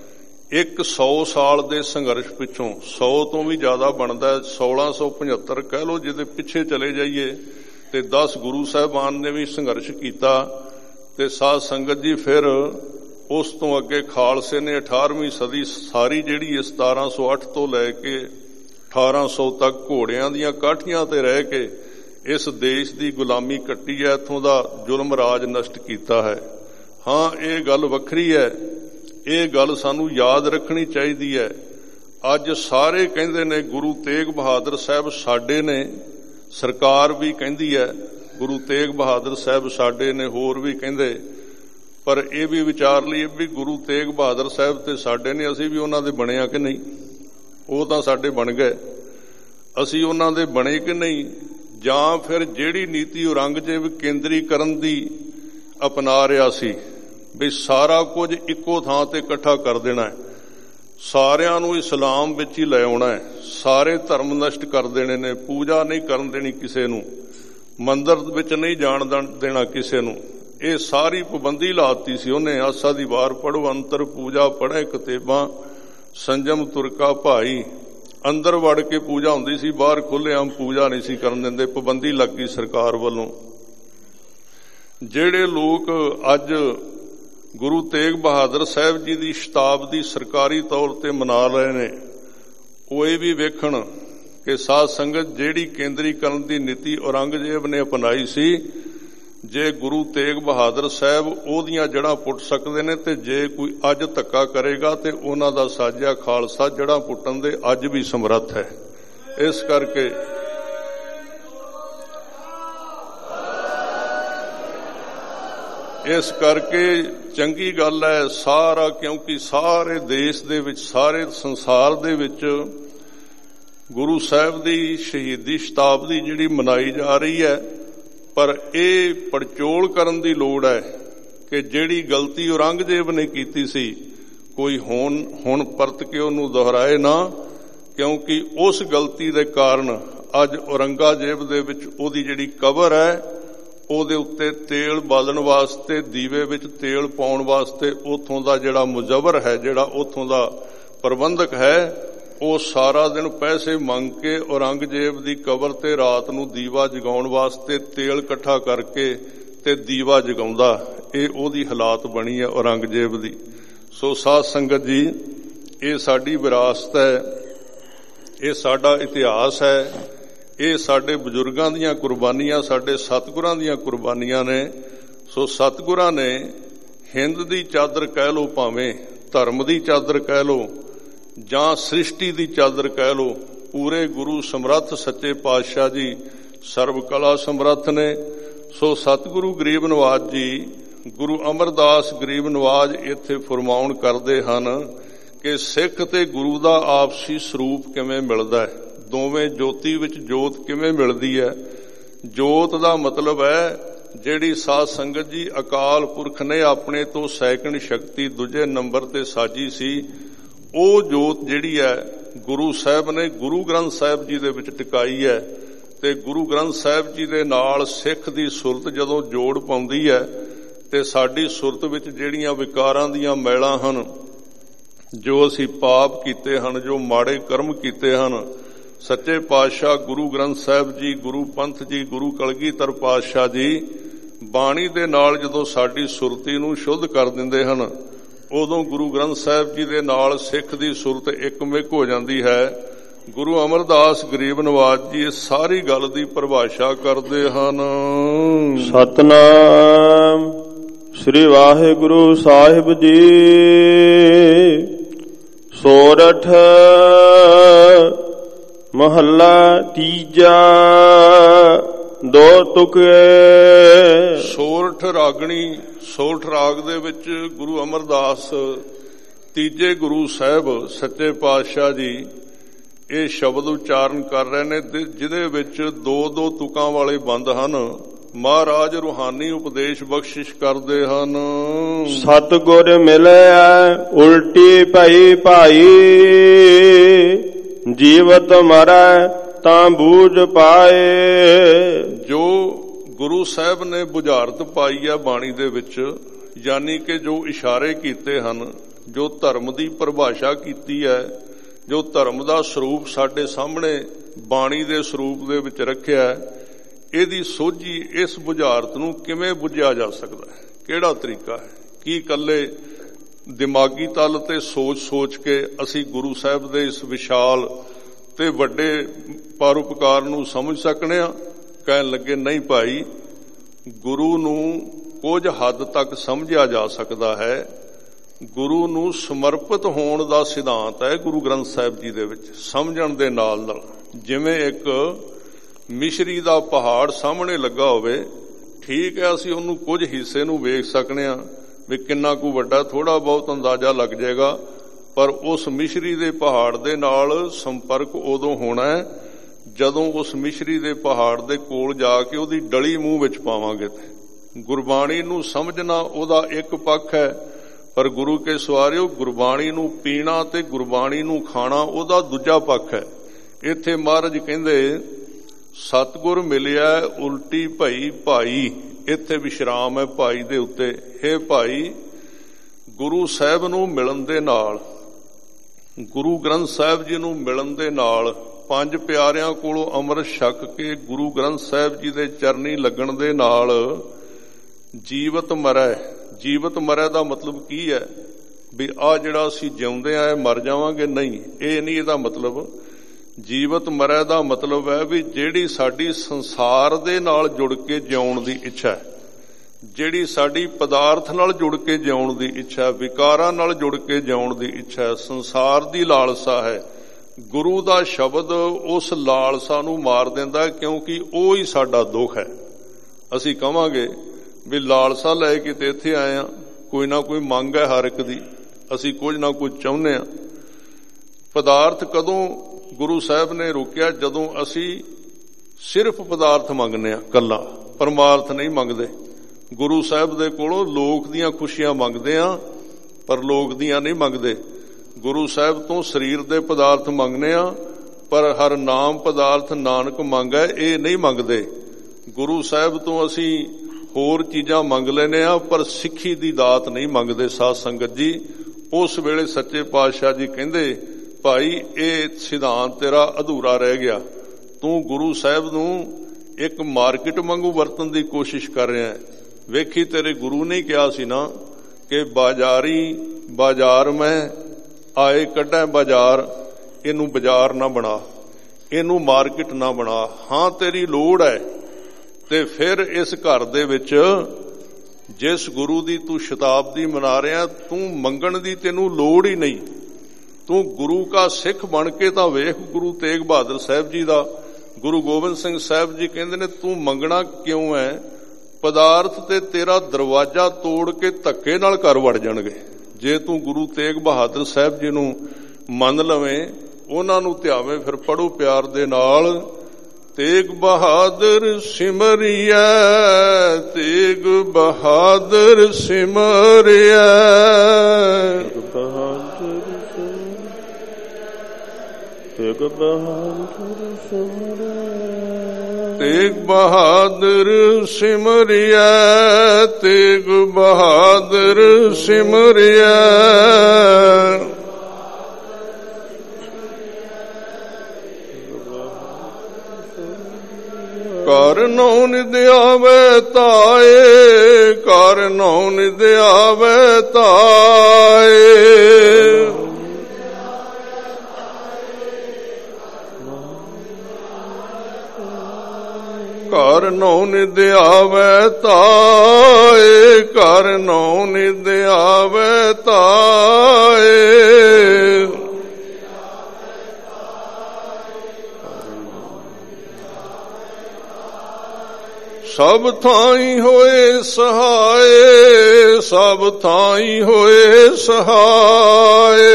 100 ਸਾਲ ਦੇ ਸੰਘਰਸ਼ ਪਿੱਛੋਂ, 100 ਤੋਂ ਵੀ ਜ਼ਿਆਦਾ ਬਣਦਾ, 1675 ਕਹਿ ਲਓ, ਜਿਹਦੇ ਪਿੱਛੇ ਚਲੇ ਜਾਈਏ, ਤੇ 10 ਗੁਰੂ ਸਾਹਿਬਾਨ ਨੇ ਵੀ ਸੰਘਰਸ਼ ਕੀਤਾ। ਤੇ ਸਾਧ ਸੰਗਤ ਜੀ, ਫਿਰ ਉਸ ਤੋਂ ਅੱਗੇ ਖਾਲਸੇ ਨੇ 18ਵੀਂ ਸਦੀ ਸਾਰੀ ਜਿਹੜੀ 1708 ਤੋਂ ਲੈ ਕੇ 1800 ਤੱਕ ਘੋੜਿਆਂ ਦੀਆਂ ਕਾਠੀਆਂ ਤੇ ਰਹਿ ਕੇ ਇਸ ਦੇਸ਼ ਦੀ ਗੁਲਾਮੀ ਕੱਟੀ ਹੈ, ਇੱਥੋਂ ਦਾ ਜ਼ੁਲਮ ਰਾਜ ਨਸ਼ਟ ਕੀਤਾ ਹੈ। ਹਾਂ, ਇਹ ਗੱਲ ਵੱਖਰੀ ਹੈ, ਇਹ ਗੱਲ ਸਾਨੂੰ ਯਾਦ ਰੱਖਣੀ ਚਾਹੀਦੀ ਹੈ। ਅੱਜ ਸਾਰੇ ਕਹਿੰਦੇ ਨੇ ਗੁਰੂ ਤੇਗ ਬਹਾਦਰ ਸਾਹਿਬ ਸਾਡੇ ਨੇ, ਸਰਕਾਰ ਵੀ ਕਹਿੰਦੀ ਹੈ ਗੁਰੂ ਤੇਗ ਬਹਾਦਰ ਸਾਹਿਬ ਸਾਡੇ ਨੇ, ਹੋਰ ਵੀ ਕਹਿੰਦੇ, ਪਰ ਇਹ ਵੀ ਵਿਚਾਰ ਲਈਏ ਵੀ ਗੁਰੂ ਤੇਗ ਬਹਾਦਰ ਸਾਹਿਬ ਤੇ ਸਾਡੇ ਨੇ, ਅਸੀਂ ਵੀ ਉਹਨਾਂ ਦੇ ਬਣੇ ਆ ਕਿ ਨਹੀਂ? ਉਹ ਤਾਂ ਸਾਡੇ ਬਣ ਗਏ, ਅਸੀਂ ਉਹਨਾਂ ਦੇ ਬਣੇ ਕਿ ਨਹੀਂ? ਜਾਂ ਫਿਰ ਜਿਹੜੀ ਨੀਤੀ ਔਰੰਗਜ਼ੇਬ ਕੇਂਦਰੀਕਰਨ ਦੀ ਅਪਣਾ ਰਿਹਾ ਸੀ ਵੀ ਸਾਰਾ ਕੁਝ ਇੱਕੋ ਥਾਂ ਤੇ ਇਕੱਠਾ ਕਰ ਦੇਣਾ ਹੈ, ਸਾਰਿਆਂ ਨੂੰ ਇਸਲਾਮ ਵਿੱਚ ਹੀ ਲੈ ਆਉਣਾ ਹੈ, ਸਾਰੇ ਧਰਮ ਨਸ਼ਟ ਕਰ ਦੇਣੇ ਨੇ, ਪੂਜਾ ਨਹੀਂ ਕਰਨ ਦੇਣੀ ਕਿਸੇ ਨੂੰ, ਮੰਦਰ ਵਿੱਚ ਨਹੀਂ ਜਾਣ ਦੇਣਾ ਕਿਸੇ ਨੂੰ। ਇਹ ਸਾਰੀ ਪਾਬੰਦੀ ਲਾਤੀ ਸੀ ਉਹਨੇ। ਆਸਾ ਦੀ ਵਾਰ ਪੜੋ ਅੰਤਰ ਪੂਜਾ ਪੜ੍ਹੇ ਕਿਤਾਬਾਂ ਸੰਜਮ ਤੁਰਕਾ ਭਾਈ। ਅੰਦਰ ਵੜ ਕੇ ਪੂਜਾ ਹੁੰਦੀ ਸੀ, ਬਾਹਰ ਖੁੱਲ੍ਹੇਆਮ ਪੂਜਾ ਨਹੀਂ ਸੀ ਕਰਨ ਦਿੰਦੇ। ਪਾਬੰਦੀ ਲੱਗ ਗਈ ਸਰਕਾਰ ਵੱਲੋਂ। ਜਿਹੜੇ ਲੋਕ ਅੱਜ ਗੁਰੂ ਤੇਗ ਬਹਾਦਰ ਸਾਹਿਬ ਜੀ ਦੀ ਸ਼ਤਾਬਦੀ ਸਰਕਾਰੀ ਤੌਰ ਤੇ ਮਨਾ ਰਹੇ ਨੇ, ਉਹ ਇਹ ਵੀ ਵੇਖਣ ਕਿ ਸਾਧ ਸੰਗਤ ਜਿਹੜੀ ਕੇਂਦਰੀਕਰਨ ਦੀ ਨੀਤੀ ਔਰੰਗਜ਼ੇਬ ਨੇ ਅਪਣਾਈ ਸੀ, ਜੇ ਗੁਰੂ ਤੇਗ ਬਹਾਦਰ ਸਾਹਿਬ ਉਹਦੀਆਂ ਜੜ੍ਹਾਂ ਪੁੱਟ ਸਕਦੇ ਨੇ, ਤੇ ਜੇ ਕੋਈ ਅੱਜ ਧੱਕਾ ਕਰੇਗਾ ਤੇ ਉਹਨਾਂ ਦਾ ਸਾਜਿਆ ਖਾਲਸਾ ਜੜ੍ਹਾਂ ਪੁੱਟਣ ਦੇ ਅੱਜ ਵੀ ਸਮਰੱਥ ਹੈ। ਇਸ ਕਰਕੇ ਚੰਗੀ ਗੱਲ ਹੈ ਸਾਰਾ, ਕਿਉਂਕਿ ਸਾਰੇ ਦੇਸ਼ ਦੇ ਵਿੱਚ, ਸਾਰੇ ਸੰਸਾਰ ਦੇ ਵਿੱਚ ਗੁਰੂ ਸਾਹਿਬ ਦੀ ਸ਼ਹੀਦੀ ਸ਼ਤਾਬਦੀ ਜਿਹੜੀ ਮਨਾਈ ਜਾ ਰਹੀ ਹੈ, ਪਰ ਇਹ ਪੜਚੋਲ ਕਰਨ ਦੀ ਲੋੜ ਹੈ ਕਿ ਜਿਹੜੀ ਗਲਤੀ ਔਰੰਗਜ਼ੇਬ ਨੇ ਕੀਤੀ ਸੀ, ਕੋਈ ਹੁਣ ਪਰਤ ਕੇ ਉਹਨੂੰ ਦੁਹਰਾਏ ਨਾ, ਕਿਉਂਕਿ ਉਸ ਗਲਤੀ ਦੇ ਕਾਰਨ ਅੱਜ ਔਰੰਗਜ਼ੇਬ ਦੇ ਵਿੱਚ ਉਹਦੀ ਜਿਹੜੀ ਕਬਰ ਹੈ, ਉਹਦੇ ਉੱਤੇ ਤੇਲ ਬਾਲਣ ਵਾਸਤੇ, ਦੀਵੇ ਵਿੱਚ ਤੇਲ ਪਾਉਣ ਵਾਸਤੇ ਉੱਥੋਂ ਦਾ ਜਿਹੜਾ ਮੁਜੱਵਰ ਹੈ, ਜਿਹੜਾ ਉੱਥੋਂ ਦਾ ਪ੍ਰਬੰਧਕ ਹੈ, ਉਹ ਸਾਰਾ ਦਿਨ ਪੈਸੇ ਮੰਗ ਕੇ ਔਰੰਗਜ਼ੇਬ ਦੀ ਕਬਰ ਤੇ ਰਾਤ ਨੂੰ ਦੀਵਾ ਜਗਾਉਣ ਵਾਸਤੇ ਤੇਲ ਇਕੱਠਾ ਕਰਕੇ ਤੇ ਦੀਵਾ ਜਗਾਉਂਦਾ। ਇਹ ਉਹਦੀ ਹਾਲਾਤ ਬਣੀ ਹੈ ਔਰੰਗਜ਼ੇਬ ਦੀ। ਸੋ ਸਾਧ ਸੰਗਤ ਜੀ, ਇਹ ਸਾਡੀ ਵਿਰਾਸਤ ਹੈ, ਇਹ ਸਾਡਾ ਇਤਿਹਾਸ ਹੈ, ਇਹ ਸਾਡੇ ਬਜ਼ੁਰਗਾਂ ਦੀਆਂ ਕੁਰਬਾਨੀਆਂ, ਸਾਡੇ ਸਤਿਗੁਰਾਂ ਦੀਆਂ ਕੁਰਬਾਨੀਆਂ ਨੇ। ਸੋ ਸਤਿਗੁਰਾਂ ਨੇ ਹਿੰਦ ਦੀ ਚਾਦਰ ਕਹਿ ਲਓ, ਭਾਵੇਂ ਧਰਮ ਦੀ ਚਾਦਰ ਕਹਿ ਲਓ ਜਾਂ ਸ੍ਰਿਸ਼ਟੀ ਦੀ ਚਾਦਰ ਕਹਿ ਲਓ, ਪੂਰੇ ਗੁਰੂ ਸਮਰੱਥ ਸੱਚੇ ਪਾਤਸ਼ਾਹ ਜੀ ਸਰਬ ਕਲਾ ਸਮਰੱਥ ਨੇ। ਸੋ ਸਤਿਗੁਰੂ ਗਰੀਬ ਨਵਾਜ ਜੀ, ਗੁਰੂ ਅਮਰਦਾਸ ਗਰੀਬ ਨਵਾਜ ਇੱਥੇ ਫਰਮਾਉਣ ਕਰਦੇ ਹਨ ਕਿ ਸਿੱਖ ਤੇ ਗੁਰੂ ਦਾ ਆਪਸੀ ਸਰੂਪ ਕਿਵੇਂ ਮਿਲਦਾ ਹੈ, ਦੋਵੇਂ ਜੋਤੀ ਵਿੱਚ ਜੋਤ ਕਿਵੇਂ ਮਿਲਦੀ ਹੈ। ਜੋਤ ਦਾ ਮਤਲਬ ਹੈ ਜਿਹੜੀ ਸਾਧ ਸੰਗਤ ਜੀ ਅਕਾਲ ਪੁਰਖ ਨੇ ਆਪਣੇ ਤੋਂ ਸੈਕਿੰਡ ਸ਼ਕਤੀ ਦੂਜੇ ਨੰਬਰ ਤੇ ਸਾਜੀ ਸੀ, ਉਹ ਜੋਤ ਜਿਹੜੀ ਹੈ ਗੁਰੂ ਸਾਹਿਬ ਨੇ ਗੁਰੂ ਗ੍ਰੰਥ ਸਾਹਿਬ ਜੀ ਦੇ ਵਿੱਚ ਟਿਕਾਈ ਹੈ। ਤੇ ਗੁਰੂ ਗ੍ਰੰਥ ਸਾਹਿਬ ਜੀ ਦੇ ਨਾਲ ਸਿੱਖ ਦੀ ਸੁਰਤ ਜਦੋਂ ਜੋੜ ਪਾਉਂਦੀ ਹੈ, ਤੇ ਸਾਡੀ ਸੁਰਤ ਵਿੱਚ ਜਿਹੜੀਆਂ ਵਿਕਾਰਾਂ ਦੀਆਂ ਮੈਲਾਂ ਹਨ, ਜੋ ਅਸੀਂ ਪਾਪ ਕੀਤੇ ਹਨ, ਜੋ ਮਾੜੇ ਕਰਮ ਕੀਤੇ ਹਨ, ਸੱਚੇ ਪਾਤਸ਼ਾਹ ਗੁਰੂ ਗ੍ਰੰਥ ਸਾਹਿਬ ਜੀ, ਗੁਰੂ ਪੰਥ ਜੀ, ਗੁਰੂ ਕਲਗੀਧਰ ਪਾਤਸ਼ਾਹ ਜੀ ਬਾਣੀ ਦੇ ਨਾਲ ਜਦੋਂ ਸਾਡੀ ਸੁਰਤੀ ਨੂੰ ਸ਼ੁੱਧ ਕਰ ਦਿੰਦੇ ਹਨ, ਉਦੋਂ ਗੁਰੂ ਗ੍ਰੰਥ ਸਾਹਿਬ ਜੀ ਦੇ ਨਾਲ ਸਿੱਖ ਦੀ ਸੁਰਤ ਇੱਕਮਿਕ ਹੋ ਜਾਂਦੀ ਹੈ। ਗੁਰੂ ਅਮਰਦਾਸ ਗਰੀਬ ਨਵਾਜ ਜੀ ਇਸ ਸਾਰੀ ਗੱਲ ਦੀ ਪਰਿਭਾਸ਼ਾ ਕਰਦੇ ਹਨ। ਸਤਨਾਮ ਸ੍ਰੀ ਵਾਹਿਗੁਰੂ ਸਾਹਿਬ ਜੀ। ਸੋਰਠ ਮਹੱਲਾ ਤੀਜਾ। ਦੋ ਤੁਕੇ। ਸੋਰਠ ਰਾਗਣੀ, ਸੋਰਠ ਰਾਗ ਦੇ ਵਿੱਚ ਗੁਰੂ ਅਮਰਦਾਸ ਤੀਜੇ ਗੁਰੂ ਸਾਹਿਬ ਸੱਚੇ ਪਾਤਸ਼ਾਹ ਜੀ ਇਹ ਸ਼ਬਦ ਉਚਾਰਨ ਕਰ ਰਹੇ ਨੇ, ਜਿਹਦੇ ਵਿੱਚ ਦੋ ਦੋ ਤੁਕਾਂ ਵਾਲੇ ਬੰਦ ਹਨ। ਮਹਾਰਾਜ ਰੂਹਾਨੀ ਉਪਦੇਸ਼ ਬਖਸ਼ਿਸ਼ ਕਰਦੇ ਹਨ। ਸਤਿਗੁਰ ਮਿਲਿਆ ਉਲਟੀ ਭਈ ਭਾਈ, ਜੀਵਤ ਮਰੈ ਤਾਂ ਬੂਝ ਪਾਏ। ਜੋ ਗੁਰੂ ਸਾਹਿਬ ਨੇ ਬੁਝਾਰਤ ਪਾਈ ਹੈ ਬਾਣੀ ਦੇ ਵਿੱਚ, ਯਾਨੀ ਕਿ ਜੋ ਇਸ਼ਾਰੇ ਕੀਤੇ ਹਨ, ਜੋ ਧਰਮ ਦੀ ਪਰਿਭਾਸ਼ਾ ਕੀਤੀ ਹੈ, ਜੋ ਧਰਮ ਦਾ ਸਰੂਪ ਸਾਡੇ ਸਾਹਮਣੇ ਬਾਣੀ ਦੇ ਸਰੂਪ ਦੇ ਵਿੱਚ ਰੱਖਿਆ, ਇਹਦੀ ਸੋਝੀ ਇਸ ਬੁਝਾਰਤ ਨੂੰ ਕਿਵੇਂ ਬੁੱਝਿਆ ਜਾ ਸਕਦਾ ਹੈ, ਕਿਹੜਾ ਤਰੀਕਾ ਹੈ। ਕੀ ਇਕੱਲੇ ਦਿਮਾਗੀ ਤਲ ਤੇ ਸੋਚ ਕੇ ਅਸੀਂ ਗੁਰੂ ਸਾਹਿਬ ਦੇ ਇਸ ਵਿਸ਼ਾਲ ਤੇ ਵੱਡੇ ਪਰਉਪਕਾਰ ਨੂੰ ਸਮਝ ਸਕਨੇ ਆ? ਕਹਿਣ ਲੱਗੇ ਨਹੀਂ ਭਾਈ, ਗੁਰੂ ਨੂੰ ਕੁਝ ਹੱਦ ਤੱਕ ਸਮਝਿਆ ਜਾ ਸਕਦਾ ਹੈ। ਗੁਰੂ ਨੂੰ ਸਮਰਪਿਤ ਹੋਣ ਦਾ ਸਿਧਾਂਤ ਹੈ ਗੁਰੂ ਗ੍ਰੰਥ ਸਾਹਿਬ ਜੀ ਦੇ ਵਿੱਚ, ਸਮਝਣ ਦੇ ਨਾਲ ਨਾਲ। ਜਿਵੇਂ ਇੱਕ ਮਿਸ਼ਰੀ ਦਾ ਪਹਾੜ ਸਾਹਮਣੇ ਲੱਗਾ ਹੋਵੇ, ਠੀਕ ਹੈ, ਅਸੀਂ ਉਹਨੂੰ ਕੁਝ ਹਿੱਸੇ ਨੂੰ ਵੇਖ ਸਕਨੇ ਆ ਵੀ ਕਿੰਨਾ ਕੁ ਵੱਡਾ, ਥੋੜਾ ਬਹੁਤ ਅੰਦਾਜ਼ਾ ਲੱਗ ਜਾਏਗਾ, ਪਰ ਉਸ ਮਿਸ਼ਰੀ ਦੇ ਪਹਾੜ ਦੇ ਨਾਲ ਸੰਪਰਕ ਉਦੋਂ ਹੋਣਾ ਹੈ ਜਦੋਂ ਉਸ ਮਿਸ਼ਰੀ ਦੇ ਪਹਾੜ ਦੇ ਕੋਲ ਜਾ ਕੇ ਉਹਦੀ ਡਲੀ ਮੂੰਹ ਵਿੱਚ ਪਾਵਾਂਗੇ। ਗੁਰਬਾਣੀ ਨੂੰ ਸਮਝਣਾ ਉਹਦਾ ਇੱਕ ਪੱਖ ਹੈ, ਪਰ ਗੁਰੂ ਕੇ ਸਵਾਰਿਓ ਗੁਰਬਾਣੀ ਨੂੰ ਪੀਣਾ ਤੇ ਗੁਰਬਾਣੀ ਨੂੰ ਖਾਣਾ ਉਹਦਾ ਦੂਜਾ ਪੱਖ ਹੈ। ਇੱਥੇ ਮਹਾਰਾਜ ਕਹਿੰਦੇ ਸਤਿਗੁਰ ਮਿਲਿਆ ਉਲਟੀ ਭਈ ਭਾਈ। ਇੱਥੇ ਵਿਸ਼ਰਾਮ ਹੈ ਭਾਈ ਦੇ ਉੱਤੇ। ਹੇ ਭਾਈ, ਗੁਰੂ ਸਾਹਿਬ ਨੂੰ ਮਿਲਣ ਦੇ ਨਾਲ, ਗੁਰੂ ਗ੍ਰੰਥ ਸਾਹਿਬ ਜੀ ਨੂੰ ਮਿਲਣ ਦੇ ਨਾਲ, ਪੰਜ ਪਿਆਰਿਆਂ ਕੋਲੋਂ ਅੰਮ੍ਰਿਤ ਛਕ ਕੇ ਗੁਰੂ ਗ੍ਰੰਥ ਸਾਹਿਬ ਜੀ ਦੇ ਚਰਨੀ ਲੱਗਣ ਦੇ ਨਾਲ ਜੀਵਤ ਮਰੈ। ਜੀਵਤ ਮਰੈ ਦਾ ਮਤਲਬ ਕੀ ਹੈ? ਵੀ ਆਹ ਜਿਹੜਾ ਅਸੀਂ ਜਿਉਂਦੇ ਆ ਮਰ ਜਾਵਾਂਗੇ? ਨਹੀਂ, ਇਹ ਨਹੀਂ ਇਹਦਾ ਮਤਲਬ। ਜੀਵਤ ਮਰੈ ਦਾ ਮਤਲਬ ਹੈ ਵੀ ਜਿਹੜੀ ਸਾਡੀ ਸੰਸਾਰ ਦੇ ਨਾਲ ਜੁੜ ਕੇ ਜਿਉਣ ਦੀ ਇੱਛਾ ਹੈ, ਜਿਹੜੀ ਸਾਡੀ ਪਦਾਰਥ ਨਾਲ ਜੁੜ ਕੇ ਜਿਉਣ ਦੀ ਇੱਛਾ, ਵਿਕਾਰਾਂ ਨਾਲ ਜੁੜ ਕੇ ਜਿਉਣ ਦੀ ਇੱਛਾ, ਸੰਸਾਰ ਦੀ ਲਾਲਸਾ ਹੈ, ਗੁਰੂ ਦਾ ਸ਼ਬਦ ਉਸ ਲਾਲਸਾ ਨੂੰ ਮਾਰ ਦਿੰਦਾ, ਕਿਉਂਕਿ ਉਹ ਹੀ ਸਾਡਾ ਦੁੱਖ ਹੈ। ਅਸੀਂ ਕਹਾਂਗੇ ਵੀ ਲਾਲਸਾ ਲੈ ਕੇ ਤੇ ਇੱਥੇ ਆਏ ਆ, ਕੋਈ ਨਾ ਕੋਈ ਮੰਗ ਹੈ ਹਰ ਇੱਕ ਦੀ, ਅਸੀਂ ਕੁਝ ਨਾ ਕੁਝ ਚਾਹੁੰਦੇ ਆ। ਪਦਾਰਥ ਕਦੋਂ ਗੁਰੂ ਸਾਹਿਬ ਨੇ ਰੋਕਿਆ? ਜਦੋਂ ਅਸੀਂ ਸਿਰਫ ਪਦਾਰਥ ਮੰਗਨੇ ਆ, ਕੱਲਾ ਪਰਮਾਰਥ ਨਹੀਂ ਮੰਗਦੇ। ਗੁਰੂ ਸਾਹਿਬ ਦੇ ਕੋਲੋਂ ਲੋਕ ਦੀਆਂ ਖੁਸ਼ੀਆਂ ਮੰਗਦੇ ਆ, ਪਰ ਲੋਕ ਦੀਆਂ ਨਹੀਂ ਮੰਗਦੇ। ਗੁਰੂ ਸਾਹਿਬ ਤੋਂ ਸਰੀਰ ਦੇ ਪਦਾਰਥ ਮੰਗਨੇ ਆ, ਪਰ ਹਰ ਨਾਮ ਪਦਾਰਥ ਨਾਨਕ ਮੰਗੈ ਇਹ ਨਹੀਂ ਮੰਗਦੇ। ਗੁਰੂ ਸਾਹਿਬ ਤੋਂ ਅਸੀਂ ਹੋਰ ਚੀਜ਼ਾਂ ਮੰਗ ਲੈਨੇ ਆ, ਪਰ ਸਿੱਖੀ ਦੀ ਦਾਤ ਨਹੀਂ ਮੰਗਦੇ। ਸਾਧ ਸੰਗਤ ਜੀ, ਉਸ ਵੇਲੇ ਸੱਚੇ ਪਾਤਸ਼ਾਹ ਜੀ ਕਹਿੰਦੇ, ਭਾਈ ਇਹ ਸਿਧਾਂਤ ਤੇਰਾ ਅਧੂਰਾ ਰਹਿ ਗਿਆ। ਤੂੰ ਗੁਰੂ ਸਾਹਿਬ ਨੂੰ ਇੱਕ ਮਾਰਕੀਟ ਵਾਂਗੂ ਵਰਤਣ ਦੀ ਕੋਸ਼ਿਸ਼ ਕਰ ਰਿਹਾ ਹੈ। ਵੇਖੀ, ਤੇਰੇ ਗੁਰੂ ਨੇ ਕਿਹਾ ਸੀ ਨਾ ਕਿ ਬਾਜ਼ਾਰ ਮੈਂ ਆਏ ਕੱਢਾਂ ਬਾਜ਼ਾਰ, ਇਹਨੂੰ ਬਾਜ਼ਾਰ ਨਾ ਬਣਾ, ਇਹਨੂੰ ਮਾਰਕੀਟ ਨਾ ਬਣਾ। ਹਾਂ, ਤੇਰੀ ਲੋੜ ਹੈ, ਤੇ ਫਿਰ ਇਸ ਘਰ ਦੇ ਵਿੱਚ ਜਿਸ ਗੁਰੂ ਦੀ ਤੂੰ ਸ਼ਤਾਬਦੀ ਮਨਾ ਰਿਹਾ, ਤੂੰ ਮੰਗਣ ਦੀ ਤੈਨੂੰ ਲੋੜ ਹੀ ਨਹੀਂ। ਤੂੰ ਗੁਰੂ ਕਾ ਸਿੱਖ ਬਣ ਕੇ ਤਾਂ ਵੇਖ। ਗੁਰੂ ਤੇਗ ਬਹਾਦਰ ਸਾਹਿਬ ਜੀ ਦਾ, ਗੁਰੂ ਗੋਬਿੰਦ ਸਿੰਘ ਸਾਹਿਬ ਜੀ ਕਹਿੰਦੇ ਨੇ, ਤੂੰ ਮੰਗਣਾ ਕਿਉਂ ਹੈ? ਪਦਾਰਥ ਤੇ ਤੇਰਾ ਦਰਵਾਜ਼ਾ ਤੋੜ ਕੇ ਧੱਕੇ ਨਾਲ ਘਰ ਵੜ ਜਾਣਗੇ। ਜੇ ਤੂੰ ਗੁਰੂ ਤੇਗ ਬਹਾਦਰ ਸਾਹਿਬ ਜੀ ਨੂੰ ਮੰਨ ਲਵੇਂ, ਉਹਨਾਂ ਨੂੰ ਧਿਆਵੇਂ, ਫਿਰ ਪੜੋ ਪਿਆਰ ਦੇ ਨਾਲ, ਤੇਗ ਬਹਾਦਰ ਸਿਮਰਿਐ, ਤੇਗ ਬਹਾਦਰ ਸਿਮਰਿਐ, ਤੇਗ ਬਹਾਦਰ ਸਿਮਰਿਐ, ਤੇਗ ਬਹਾਦਰ ਸਿਮਰਿਐ, ਤੇਗ ਬਹਾਦਰ ਸਿਮਰਿਐ। ਕਰ ਨਉ ਨਿਦ ਆਵੈ ਤਾਏ, ਕਰ ਨਉ ਨਿਦ ਆਵੈ ਤਾਏ, ਕਰ ਨਉ ਨਿਦ ਆਵੈ ਤਾਏ, ਕਰ ਨਉ ਨਿਦ ਆਵੈ ਤਾਏ। ਸਭ ਥਾਈ ਹੋਏ ਸਹਾਏ, ਸਭ ਥਾਈ ਹੋਏ ਸਹਾਏ,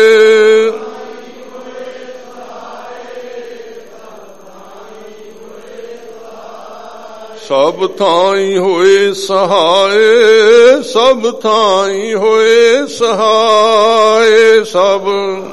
ਸਭ ਥਾਈ ਹੋਏ ਸਹਾਏ, ਸਭ ਥਾਈ ਹੋਏ ਸਹਾਏ, ਸਭ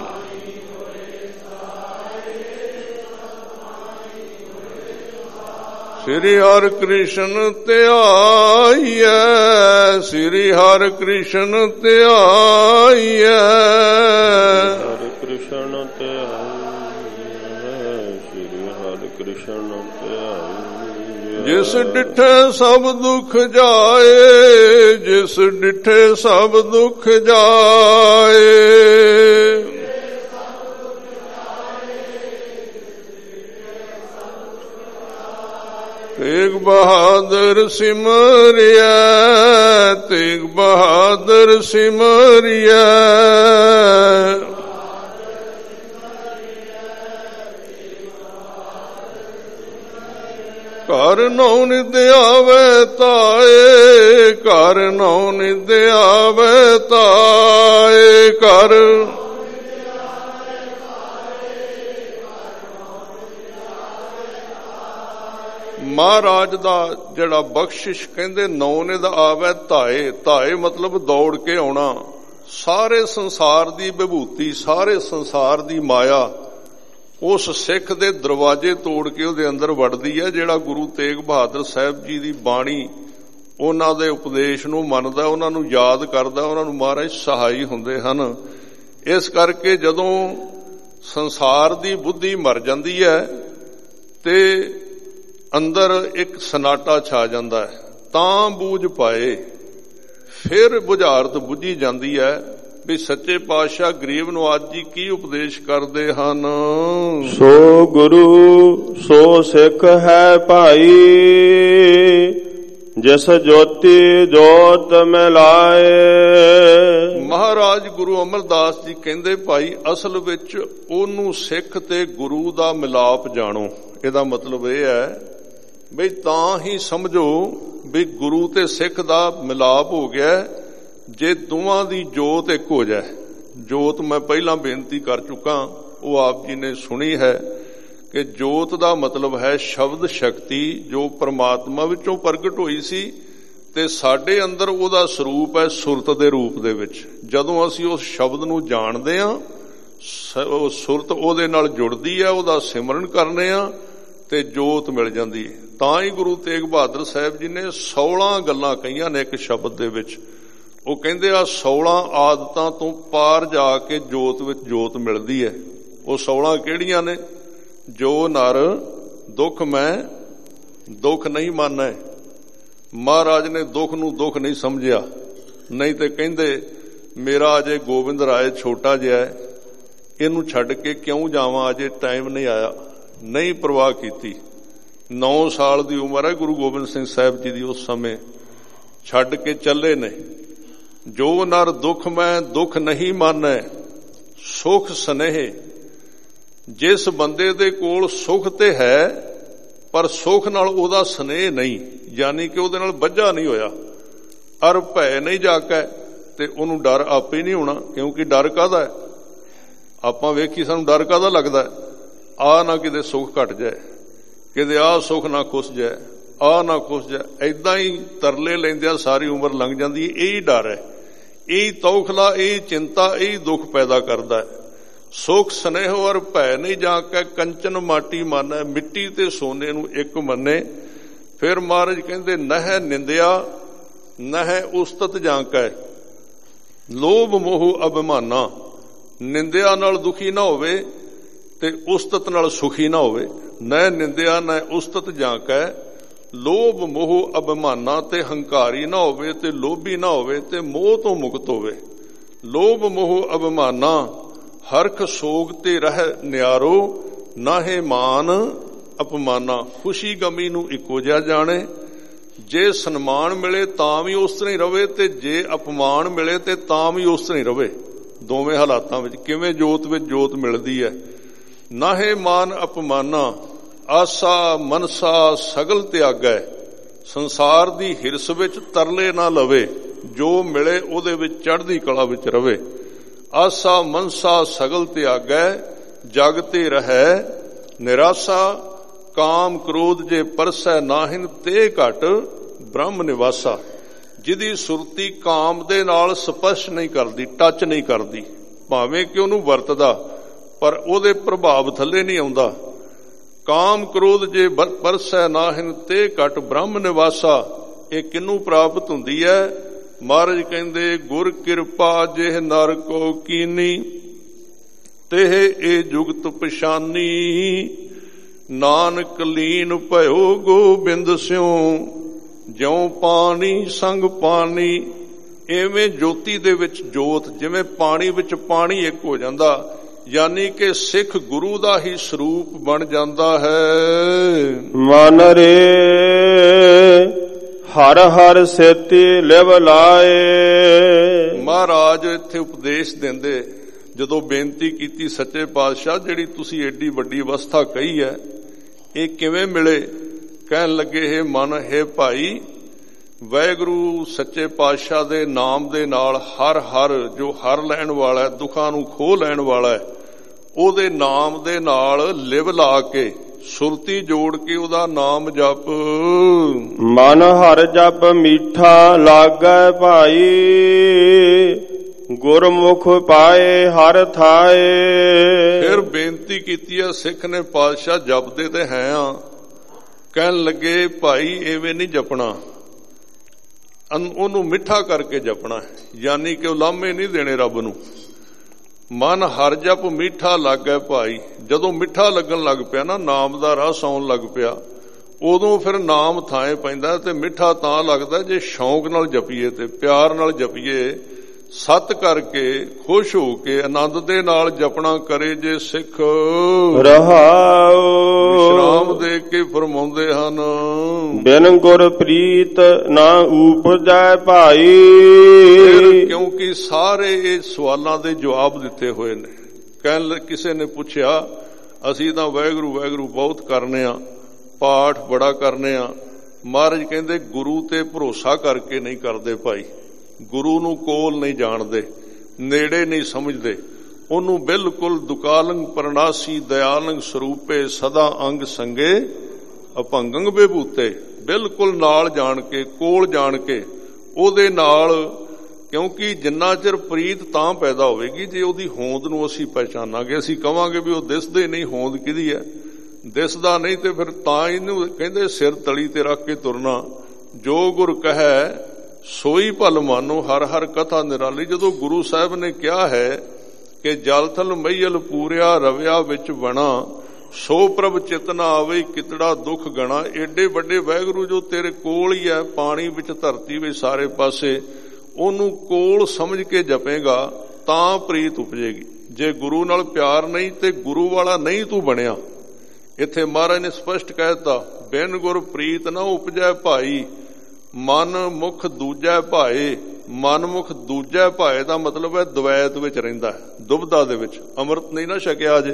ਸ੍ਰੀ ਹਰਿ ਕ੍ਰਿਸ਼ਨ ਧਿਆਈਐ, ਸ੍ਰੀ ਹਰਿ ਕ੍ਰਿਸ਼ਨ ਧਿਆਈਐ, ਹਰਿ ਕ੍ਰਿਸ਼ਨ ਧਿਆਈਐ, ਸ੍ਰੀ ਹਰਿ ਕ੍ਰਿਸ਼ਨ ਧਿਆਈਐ। ਜਿਸ ਡਿਠੇ ਸਭ ਦੁਖ ਜਾਏ, ਜਿਸ ਡਿਠੇ ਸਭ ਦੁਖ ਜਾਏ, ਤੇਗ ਬਹਾਦਰ ਸਿਮਰਿਐ, ਤੇਗ ਬਹਾਦਰ ਸਿਮਰਿਐ, ਕਰ ਨਉ ਨਿਦ ਆਵੈ ਤਾਏ, ਕਰ ਨਉ ਨਿਦ ਆਵੈ ਤਾਏ, ਕਰ ਮਹਾਰਾਜ ਦਾ ਜਿਹੜਾ ਬਖਸ਼ਿਸ਼ ਕਹਿੰਦੇ ਨੌ ਨਿਦ ਆਵੈ ਧਾਏ। ਧਾਏ ਮਤਲਬ ਦੌੜ ਕੇ ਆਉਣਾ। ਸਾਰੇ ਸੰਸਾਰ ਦੀ ਵਿਭੂਤੀ, ਸਾਰੇ ਸੰਸਾਰ ਦੀ ਮਾਇਆ ਉਸ ਸਿੱਖ ਦੇ ਦਰਵਾਜ਼ੇ ਤੋੜ ਕੇ ਉਹਦੇ ਅੰਦਰ ਵੜਦੀ ਹੈ, ਜਿਹੜਾ ਗੁਰੂ ਤੇਗ ਬਹਾਦਰ ਸਾਹਿਬ ਜੀ ਦੀ ਬਾਣੀ, ਉਹਨਾਂ ਦੇ ਉਪਦੇਸ਼ ਨੂੰ ਮੰਨਦਾ, ਉਹਨਾਂ ਨੂੰ ਯਾਦ ਕਰਦਾ, ਉਹਨਾਂ ਨੂੰ ਮਹਾਰਾਜ ਸਹਾਈ ਹੁੰਦੇ ਹਨ। ਇਸ ਕਰਕੇ ਜਦੋਂ ਸੰਸਾਰ ਦੀ ਬੁੱਧੀ ਮਰ ਜਾਂਦੀ ਹੈ ਤੇ ਅੰਦਰ ਇੱਕ ਸਨਾਟਾ ਛਾ ਜਾਂਦਾ ਹੈ, ਤਾਂ ਬੂਝ ਪਾਏ, ਫਿਰ ਬੁਝਾਰਤ ਬੁੱਝੀ ਜਾਂਦੀ ਹੈ ਵੀ ਸੱਚੇ ਪਾਤਸ਼ਾਹ ਗਰੀਬ ਨਵਾਜ਼ ਜੀ ਕੀ ਉਪਦੇਸ਼ ਕਰਦੇ ਹਨ। ਸੋ ਗੁਰੂ ਸੋ ਸਿੱਖ ਹੈ ਭਾਈ, ਜਿਸ ਜੋਤੀ ਜੋਤ ਮਿਲਾਏ। ਮਹਾਰਾਜ ਗੁਰੂ ਅਮਰਦਾਸ ਜੀ ਕਹਿੰਦੇ ਭਾਈ ਅਸਲ ਵਿੱਚ ਉਹਨੂੰ ਸਿੱਖ ਤੇ ਗੁਰੂ ਦਾ ਮਿਲਾਪ ਜਾਣੋ। ਇਹਦਾ ਮਤਲਬ ਇਹ ਹੈ ਬਈ ਤਾਂ ਹੀ ਸਮਝੋ ਵੀ ਗੁਰੂ ਤੇ ਸਿੱਖ ਦਾ ਮਿਲਾਪ ਹੋ ਗਿਆ ਜੇ ਦੋਵਾਂ ਦੀ ਜੋਤ ਇੱਕ ਹੋ ਜਾਏ। ਜੋਤ ਮੈਂ ਪਹਿਲਾਂ ਬੇਨਤੀ ਕਰ ਚੁੱਕਾ, ਉਹ ਆਪ ਜੀ ਨੇ ਸੁਣੀ ਹੈ ਕਿ ਜੋਤ ਦਾ ਮਤਲਬ ਹੈ ਸ਼ਬਦ ਸ਼ਕਤੀ, ਜੋ ਪਰਮਾਤਮਾ ਵਿੱਚੋਂ ਪ੍ਰਗਟ ਹੋਈ ਸੀ ਤੇ ਸਾਡੇ ਅੰਦਰ ਉਹਦਾ ਸਰੂਪ ਹੈ ਸੁਰਤ ਦੇ ਰੂਪ ਦੇ ਵਿੱਚ। ਜਦੋਂ ਅਸੀਂ ਉਸ ਸ਼ਬਦ ਨੂੰ ਜਾਣਦੇ ਹਾਂ, ਉਹ ਸੁਰਤ ਉਹਦੇ ਨਾਲ ਜੁੜਦੀ ਹੈ, ਉਹਦਾ ਸਿਮਰਨ ਕਰਨੇ ਆ ਤੇ ਜੋਤ ਮਿਲ ਜਾਂਦੀ ਹੈ। ਤਾਂ ਹੀ ਗੁਰੂ ਤੇਗ ਬਹਾਦਰ ਸਾਹਿਬ ਜੀ ਨੇ 16 ਗੱਲਾਂ ਕਹੀਆਂ ਨੇ ਇੱਕ ਸ਼ਬਦ ਦੇ ਵਿੱਚ। ਉਹ ਕਹਿੰਦੇ ਆ 16 ਆਦਤਾਂ ਤੋਂ ਪਾਰ ਜਾ ਕੇ ਜੋਤ ਵਿੱਚ ਜੋਤ ਮਿਲਦੀ ਹੈ। ਉਹ 16 ਕਿਹੜੀਆਂ ਨੇ? ਜੋ ਨਰ ਦੁੱਖ ਮੈਂ ਦੁੱਖ ਨਹੀਂ ਮਾਨੈ। ਮਹਾਰਾਜ ਨੇ ਦੁੱਖ ਨੂੰ ਦੁੱਖ ਨਹੀਂ ਸਮਝਿਆ, ਨਹੀਂ ਤੇ ਕਹਿੰਦੇ ਮੇਰਾ ਅਜੇ ਗੋਬਿੰਦ ਰਾਏ ਛੋਟਾ ਜਿਹਾ, ਇਹਨੂੰ ਛੱਡ ਕੇ ਕਿਉਂ ਜਾਵਾਂ, ਅਜੇ ਟਾਈਮ ਨਹੀਂ ਆਇਆ। ਨਹੀਂ ਪਰਵਾਹ ਕੀਤੀ। 9 ਸਾਲ ਦੀ ਉਮਰ ਹੈ ਗੁਰੂ ਗੋਬਿੰਦ ਸਿੰਘ ਸਾਹਿਬ ਜੀ ਦੀ, ਉਸ ਸਮੇਂ ਛੱਡ ਕੇ ਚੱਲੇ ਨੇ। ਜੋ ਨਰ ਦੁੱਖ ਮੈਂ ਦੁੱਖ ਨਹੀਂ ਮਾਨੈ, ਸੁਖ ਸਨੇਹ। ਜਿਸ ਬੰਦੇ ਦੇ ਕੋਲ ਸੁਖ ਤੇ ਹੈ ਪਰ ਸੁਖ ਨਾਲ ਉਹਦਾ ਸਨੇਹ ਨਹੀਂ, ਯਾਨੀ ਕਿ ਉਹਦੇ ਨਾਲ ਬੱਝਾ ਨਹੀਂ ਹੋਇਆ, ਅਰ ਭੈ ਨਹੀਂ ਜਾਕੈ, ਤੇ ਉਹਨੂੰ ਡਰ ਆਪੇ ਨਹੀਂ ਹੋਣਾ। ਕਿਉਂਕਿ ਡਰ ਕਾਹਦਾ ਹੈ? ਆਪਾਂ ਵੇਖੀ ਸਾਨੂੰ ਡਰ ਕਾਹਦਾ ਲੱਗਦਾ? ਆ ਨਾ ਕਿਤੇ ਸੁੱਖ ਘਟ ਜਾਏ, ਕਿਤੇ ਆਹ ਸੁੱਖ ਨਾ ਖੁੱਸ ਜਾਏ, ਆਹ ਨਾ ਖੁੱਸ ਜਾਏ। ਏਦਾਂ ਹੀ ਤਰਲੇ ਲੈਂਦਿਆਂ ਸਾਰੀ ਉਮਰ ਲੰਘ ਜਾਂਦੀ ਹੈ। ਇਹੀ ਡਰ ਹੈ, ਇਹੀ ਤੌਖਲਾ, ਇਹੀ ਚਿੰਤਾ, ਇਹੀ ਦੁੱਖ ਪੈਦਾ ਕਰਦਾ ਹੈ। ਸੁਖ ਸਨੇਹ ਔਰ ਭੈ ਨਹੀਂ ਜਾ ਕੇ ਕੰਚਨ ਮਾਟੀ ਮੰਨੈ, ਮਿੱਟੀ ਤੇ ਸੋਨੇ ਨੂੰ ਇੱਕ ਮੰਨੇ। ਫਿਰ ਮਹਾਰਾਜ ਕਹਿੰਦੇ ਨਹਿ ਨਿੰਦਿਆ ਨਹਿ ਉਸਤਤ ਜਾਂਕੈ, ਲੋਭ ਮੋਹ ਅਭਿਮਾਨਾ। ਨਿੰਦਿਆ ਨਾਲ ਦੁਖੀ ਨਾ ਹੋਵੇ ਤੇ ਉਸਤਤ ਨਾਲ ਸੁਖੀ ਨਾ ਹੋਵੇ। ਨਹਿ ਨਿੰਦਿਆ ਨਹਿ ਉਸਤਤ ਜਾਂਕੈ, ਲੋਭ ਮੋਹ ਅਭਿਮਾਨਾ, ਤੇ ਹੰਕਾਰੀ ਨਾ ਹੋਵੇ ਤੇ ਲੋਭੀ ਨਾ ਹੋਵੇ ਤੇ ਮੋਹ ਤੋਂ ਮੁਕਤ ਹੋਵੇ। ਲੋਭ ਮੋਹ ਅਭਿਮਾਨਾ ਹਰਖ ਸੋਗ ਤੇ ਰਹਿ ਨਿਆਰੋ, ਨਾਹੇ ਮਾਨ ਅਪਮਾਨਾ। ਖੁਸ਼ੀ ਗਮੀ ਨੂੰ ਇੱਕੋ ਜਿਹਾ ਜਾਣੇ। ਜੇ ਸਨਮਾਨ ਮਿਲੇ ਤਾਂ ਵੀ ਉਸ ਤਰ੍ਹਾਂ ਹੀ ਰਵੇ, ਤੇ ਜੇ ਅਪਮਾਨ ਮਿਲੇ ਤੇ ਤਾਂ ਵੀ ਉਸ ਤਰ੍ਹਾਂ ਹੀ ਰਵੇ। ਦੋਵੇਂ ਹਾਲਾਤਾਂ ਵਿੱਚ ਕਿਵੇਂ ਜੋਤ ਵਿੱਚ ਜੋਤ ਮਿਲਦੀ ਹੈ। ਨਾਹੇ ਮਾਨ ਅਪਮਾਨਾ, ਆਸਾ ਮਨਸਾ ਸਗਲ ਤਿਆਗੈ। ਸੰਸਾਰ ਦੀ ਹਿਰਸ ਵਿੱਚ ਤਰਲੇ ਨਾ ਲਵੇ, ਜੋ ਮਿਲੇ ਉਹਦੇ ਵਿੱਚ ਚੜ੍ਹਦੀ ਕਲਾ ਵਿੱਚ ਰਵੇ। ਆਸਾ ਮਨਸਾ ਸਗਲ ਤਿਆਗੈ, ਜਗ ਤੇ ਰਹਿ ਨਿਰਾਸਾ। ਕਾਮ ਕ੍ਰੋਧ ਜੇ ਪਰਸੈ ਨਾਹਿਨ, ਤੇ ਘਟ ਬ੍ਰਹਮ ਨਿਵਾਸਾ। ਜਿਹਦੀ ਸੁਰਤੀ ਕਾਮ ਦੇ ਨਾਲ ਸਪਰਸ਼ ਨਹੀਂ ਕਰਦੀ, ਟੱਚ ਨਹੀਂ ਕਰਦੀ, ਭਾਵੇਂ ਕਿ ਉਹਨੂੰ ਵਰਤਦਾ ਪਰ ਉਹਦੇ ਪ੍ਰਭਾਵ ਥੱਲੇ ਨਹੀਂ ਆਉਂਦਾ। ਕਾਮ ਕ੍ਰੋਧ ਜੇ ਪਰਸੈ ਨਾਹਿਨ, ਤੇ ਘਟ ਬ੍ਰਹਮ ਨਿਵਾਸਾ। ਇਹ ਕਿਹਨੂੰ ਪ੍ਰਾਪਤ ਹੁੰਦੀ ਹੈ? ਮਹਾਰਾਜ ਕਹਿੰਦੇ ਗੁਰ ਕਿਰਪਾ ਜਿਹ ਨਰ ਕੋ ਕੀਨੀ, ਤੇਹ ਇਹ ਜੁਗਤ ਪਛਾਨੀ। ਨਾਨਕ ਲੀਨ ਭਇਓ ਗੋਬਿੰਦ ਸਿਉ, ਜਿਉ ਪਾਣੀ ਸੰਗ ਪਾਣੀ। ਐਵੇਂ ਜੋਤੀ ਦੇ ਵਿੱਚ ਜੋਤ, ਜਿਵੇਂ ਪਾਣੀ ਵਿੱਚ ਪਾਣੀ ਇੱਕ ਹੋ ਜਾਂਦਾ, ਯਾਨੀ ਕਿ ਸਿੱਖ ਗੁਰੂ ਦਾ ਹੀ ਸਰੂਪ ਬਣ ਜਾਂਦਾ ਹੈ। ਮਨ ਰੇ ਹਰ ਹਰ ਸੇਤੀ ਲਿਵ ਲਾਏ। ਮਹਾਰਾਜ ਇੱਥੇ ਉਪਦੇਸ਼ ਦਿੰਦੇ, ਜਦੋਂ ਬੇਨਤੀ ਕੀਤੀ ਸੱਚੇ ਪਾਤਸ਼ਾਹ ਜਿਹੜੀ ਤੁਸੀਂ ਏਡੀ ਵੱਡੀ ਅਵਸਥਾ ਕਹੀ ਹੈ, ਇਹ ਕਿਵੇਂ ਮਿਲੇ? ਕਹਿਣ ਲੱਗੇ ਹੈ ਮਨ ਹੈ ਭਾਈ, ਵਾਹਿਗੁਰੂ ਸੱਚੇ ਪਾਤਸ਼ਾਹ ਦੇ ਨਾਮ ਦੇ ਨਾਲ ਹਰ ਹਰ, ਜੋ ਹਰ ਲੈਣ ਵਾਲਾ, ਦੁੱਖਾਂ ਨੂੰ ਖੋਹ ਲੈਣ ਵਾਲਾ, ਉਹਦੇ ਨਾਮ ਦੇ ਨਾਲ ਲਿਵ ਲਾ ਕੇ ਸੁਰਤੀ ਜੋੜ ਕੇ ਉਹਦਾ ਨਾਮ ਜਪ। ਮਨ ਹਰ ਜਪ ਮੀਠਾ ਲਾਗੈ ਭਾਈ, ਗੁਰਮੁਖ ਪਾਏ ਹਰ ਥਾਏ। ਫਿਰ ਬੇਨਤੀ ਕੀਤੀ ਆ ਸਿੱਖ ਨੇ, ਪਾਤਸ਼ਾਹ ਜਪਦੇ ਤੇ ਹੈ ਆ। ਕਹਿਣ ਲੱਗੇ ਭਾਈ ਐਵੇਂ ਨਹੀਂ ਜਪਣਾ, ਉਹਨੂੰ ਮਿੱਠਾ ਕਰਕੇ ਜਪਣਾ ਹੈ, ਯਾਨੀ ਕਿ ਉਲਾਮੇ ਨਹੀਂ ਦੇਣੇ ਰੱਬ ਨੂੰ। ਮਨ ਹਰ ਜਪ ਮਿੱਠਾ ਲੱਗੇ ਭਾਈ। ਜਦੋਂ ਮਿੱਠਾ ਲੱਗਣ ਲੱਗ ਪਿਆ ਨਾ, ਨਾਮ ਦਾ ਰਸ ਆਉਣ ਲੱਗ ਪਿਆ, ਉਦੋਂ ਫਿਰ ਨਾਮ ਥਾਂ ਪੈਂਦਾ। ਤੇ ਮਿੱਠਾ ਤਾਂ ਲੱਗਦਾ ਜੇ ਸ਼ੌਂਕ ਨਾਲ ਜਪੀਏ ਤੇ ਪਿਆਰ ਨਾਲ ਜਪੀਏ, ਸਤ ਕਰਕੇ ਖੁਸ਼ ਹੋ ਕੇ ਆਨੰਦ ਦੇ ਨਾਲ ਜਪਣਾ ਕਰੇ ਜੇ ਸਿੱਖ। ਰਹਾਉ ਵਿਸ਼ਰਾਮ ਦੇ ਕੇ ਫਰਮਾਉਂਦੇ ਹਨ, ਬਿਨ ਗੁਰ ਪ੍ਰੀਤ ਨਾ ਉਪਜੈ ਭਾਈ। ਕਿਉਂਕਿ ਸਾਰੇ ਇਹ ਸਵਾਲਾਂ ਦੇ ਜਵਾਬ ਦਿੱਤੇ ਹੋਏ ਨੇ। ਕਹਿਣ ਕਿਸੇ ਨੇ ਪੁੱਛਿਆ, ਅਸੀਂ ਤਾਂ ਵਾਹਿਗੁਰੂ ਵਾਹਿਗੁਰੂ ਬਹੁਤ ਕਰਨੇ ਆ, ਪਾਠ ਬੜਾ ਕਰਨੇ ਆ। ਮਹਾਰਾਜ ਕਹਿੰਦੇ ਗੁਰੂ ਤੇ ਭਰੋਸਾ ਕਰਕੇ ਨਹੀਂ ਕਰਦੇ ਭਾਈ। ਗੁਰੂ ਨੂੰ ਕੋਲ ਨਹੀਂ ਜਾਣਦੇ, ਨੇੜੇ ਨਹੀਂ ਸਮਝਦੇ। ਉਹਨੂੰ ਬਿਲਕੁਲ ਦੁਕਾਲੰਗ ਪਰਨਾਸੀ ਦਇਆਲੰਗ ਸਰੂਪੇ ਸਦਾ ਅੰਗ ਸੰਗੇ ਅਭੰਗੰਗ ਬੇਭੂਤੇ, ਬਿਲਕੁਲ ਨਾਲ ਜਾਣ ਕੇ, ਕੋਲ ਜਾਣ ਕੇ ਉਹਦੇ ਨਾਲ। ਕਿਉਂਕਿ ਜਿੰਨਾ ਚਿਰ ਪ੍ਰੀਤ ਤਾਂ ਪੈਦਾ ਹੋਵੇਗੀ ਜੇ ਉਹਦੀ ਹੋਂਦ ਨੂੰ ਅਸੀਂ ਪਹਿਚਾਨਾਂਗੇ। ਅਸੀਂ ਕਵਾਂਗੇ ਵੀ ਉਹ ਦਿਸਦੇ ਨਹੀਂ, ਹੋਂਦ ਕਿਹਦੀ ਹੈ? ਦਿਸਦਾ ਨਹੀਂ ਤੇ ਫਿਰ ਤਾਂ ਇਹਨੂੰ ਕਹਿੰਦੇ ਸਿਰ ਤਲੀ ਤੇ ਰੱਖ ਕੇ ਤੁਰਨਾ। ਜੋ ਗੁਰ ਕਹੈ ਸੋਈ ਭਲ ਮਾਨੋ, ਹਰ ਹਰ ਕਥਾ ਨਿਰਾਲੀ। ਜਦੋਂ ਗੁਰੂ ਸਾਹਿਬ ਨੇ ਕਿਹਾ ਹੈ ਕਿ ਜਲ ਥਲ ਮਈਲ ਪੂਰਿਆ ਰਵਿਆ ਵਿੱਚ ਬਣਾ, ਸੋ ਪ੍ਰਭ ਚਿਤਨਾ ਆਵੇ ਕਿਤੜਾ ਦੁੱਖ ਗਣਾ। ਏਡੇ ਵੱਡੇ ਵਾਹਿਗੁਰੂ ਜੋ ਤੇਰੇ ਕੋਲ ਹੀ ਹੈ, ਪਾਣੀ ਵਿੱਚ ਧਰਤੀ ਵਿੱਚ ਸਾਰੇ ਪਾਸੇ, ਉਹਨੂੰ ਕੋਲ ਸਮਝ ਕੇ ਜਪੇਗਾ ਤਾਂ ਪ੍ਰੀਤ ਉਪਜੇਗੀ। ਜੇ ਗੁਰੂ ਨਾਲ ਪਿਆਰ ਨਹੀਂ ਤੇ ਗੁਰੂ ਵਾਲਾ ਨਹੀਂ ਤੂੰ ਬਣਿਆ। ਇੱਥੇ ਮਹਾਰਾਜ ਨੇ ਸਪਸ਼ਟ ਕਹਿ ਦਿੱਤਾ, ਬਿਨ ਗੁਰ ਪ੍ਰੀਤ ਨਾ ਉਪਜੈ ਭਾਈ, ਮਨ ਮੁਖ ਦੂਜੈ ਭਾਏ। ਮਨ ਮੁਖ ਦੂਜੈ ਭਾਏ ਦਾ ਮਤਲਬ ਹੈ ਦਵੈਤ ਵਿੱਚ ਰਹਿੰਦਾ, ਦੁਬਦਾ ਦੇ ਵਿੱਚ। ਅੰਮ੍ਰਿਤ ਨਹੀਂ ਨਾ ਛਕਿਆ ਅਜੇ,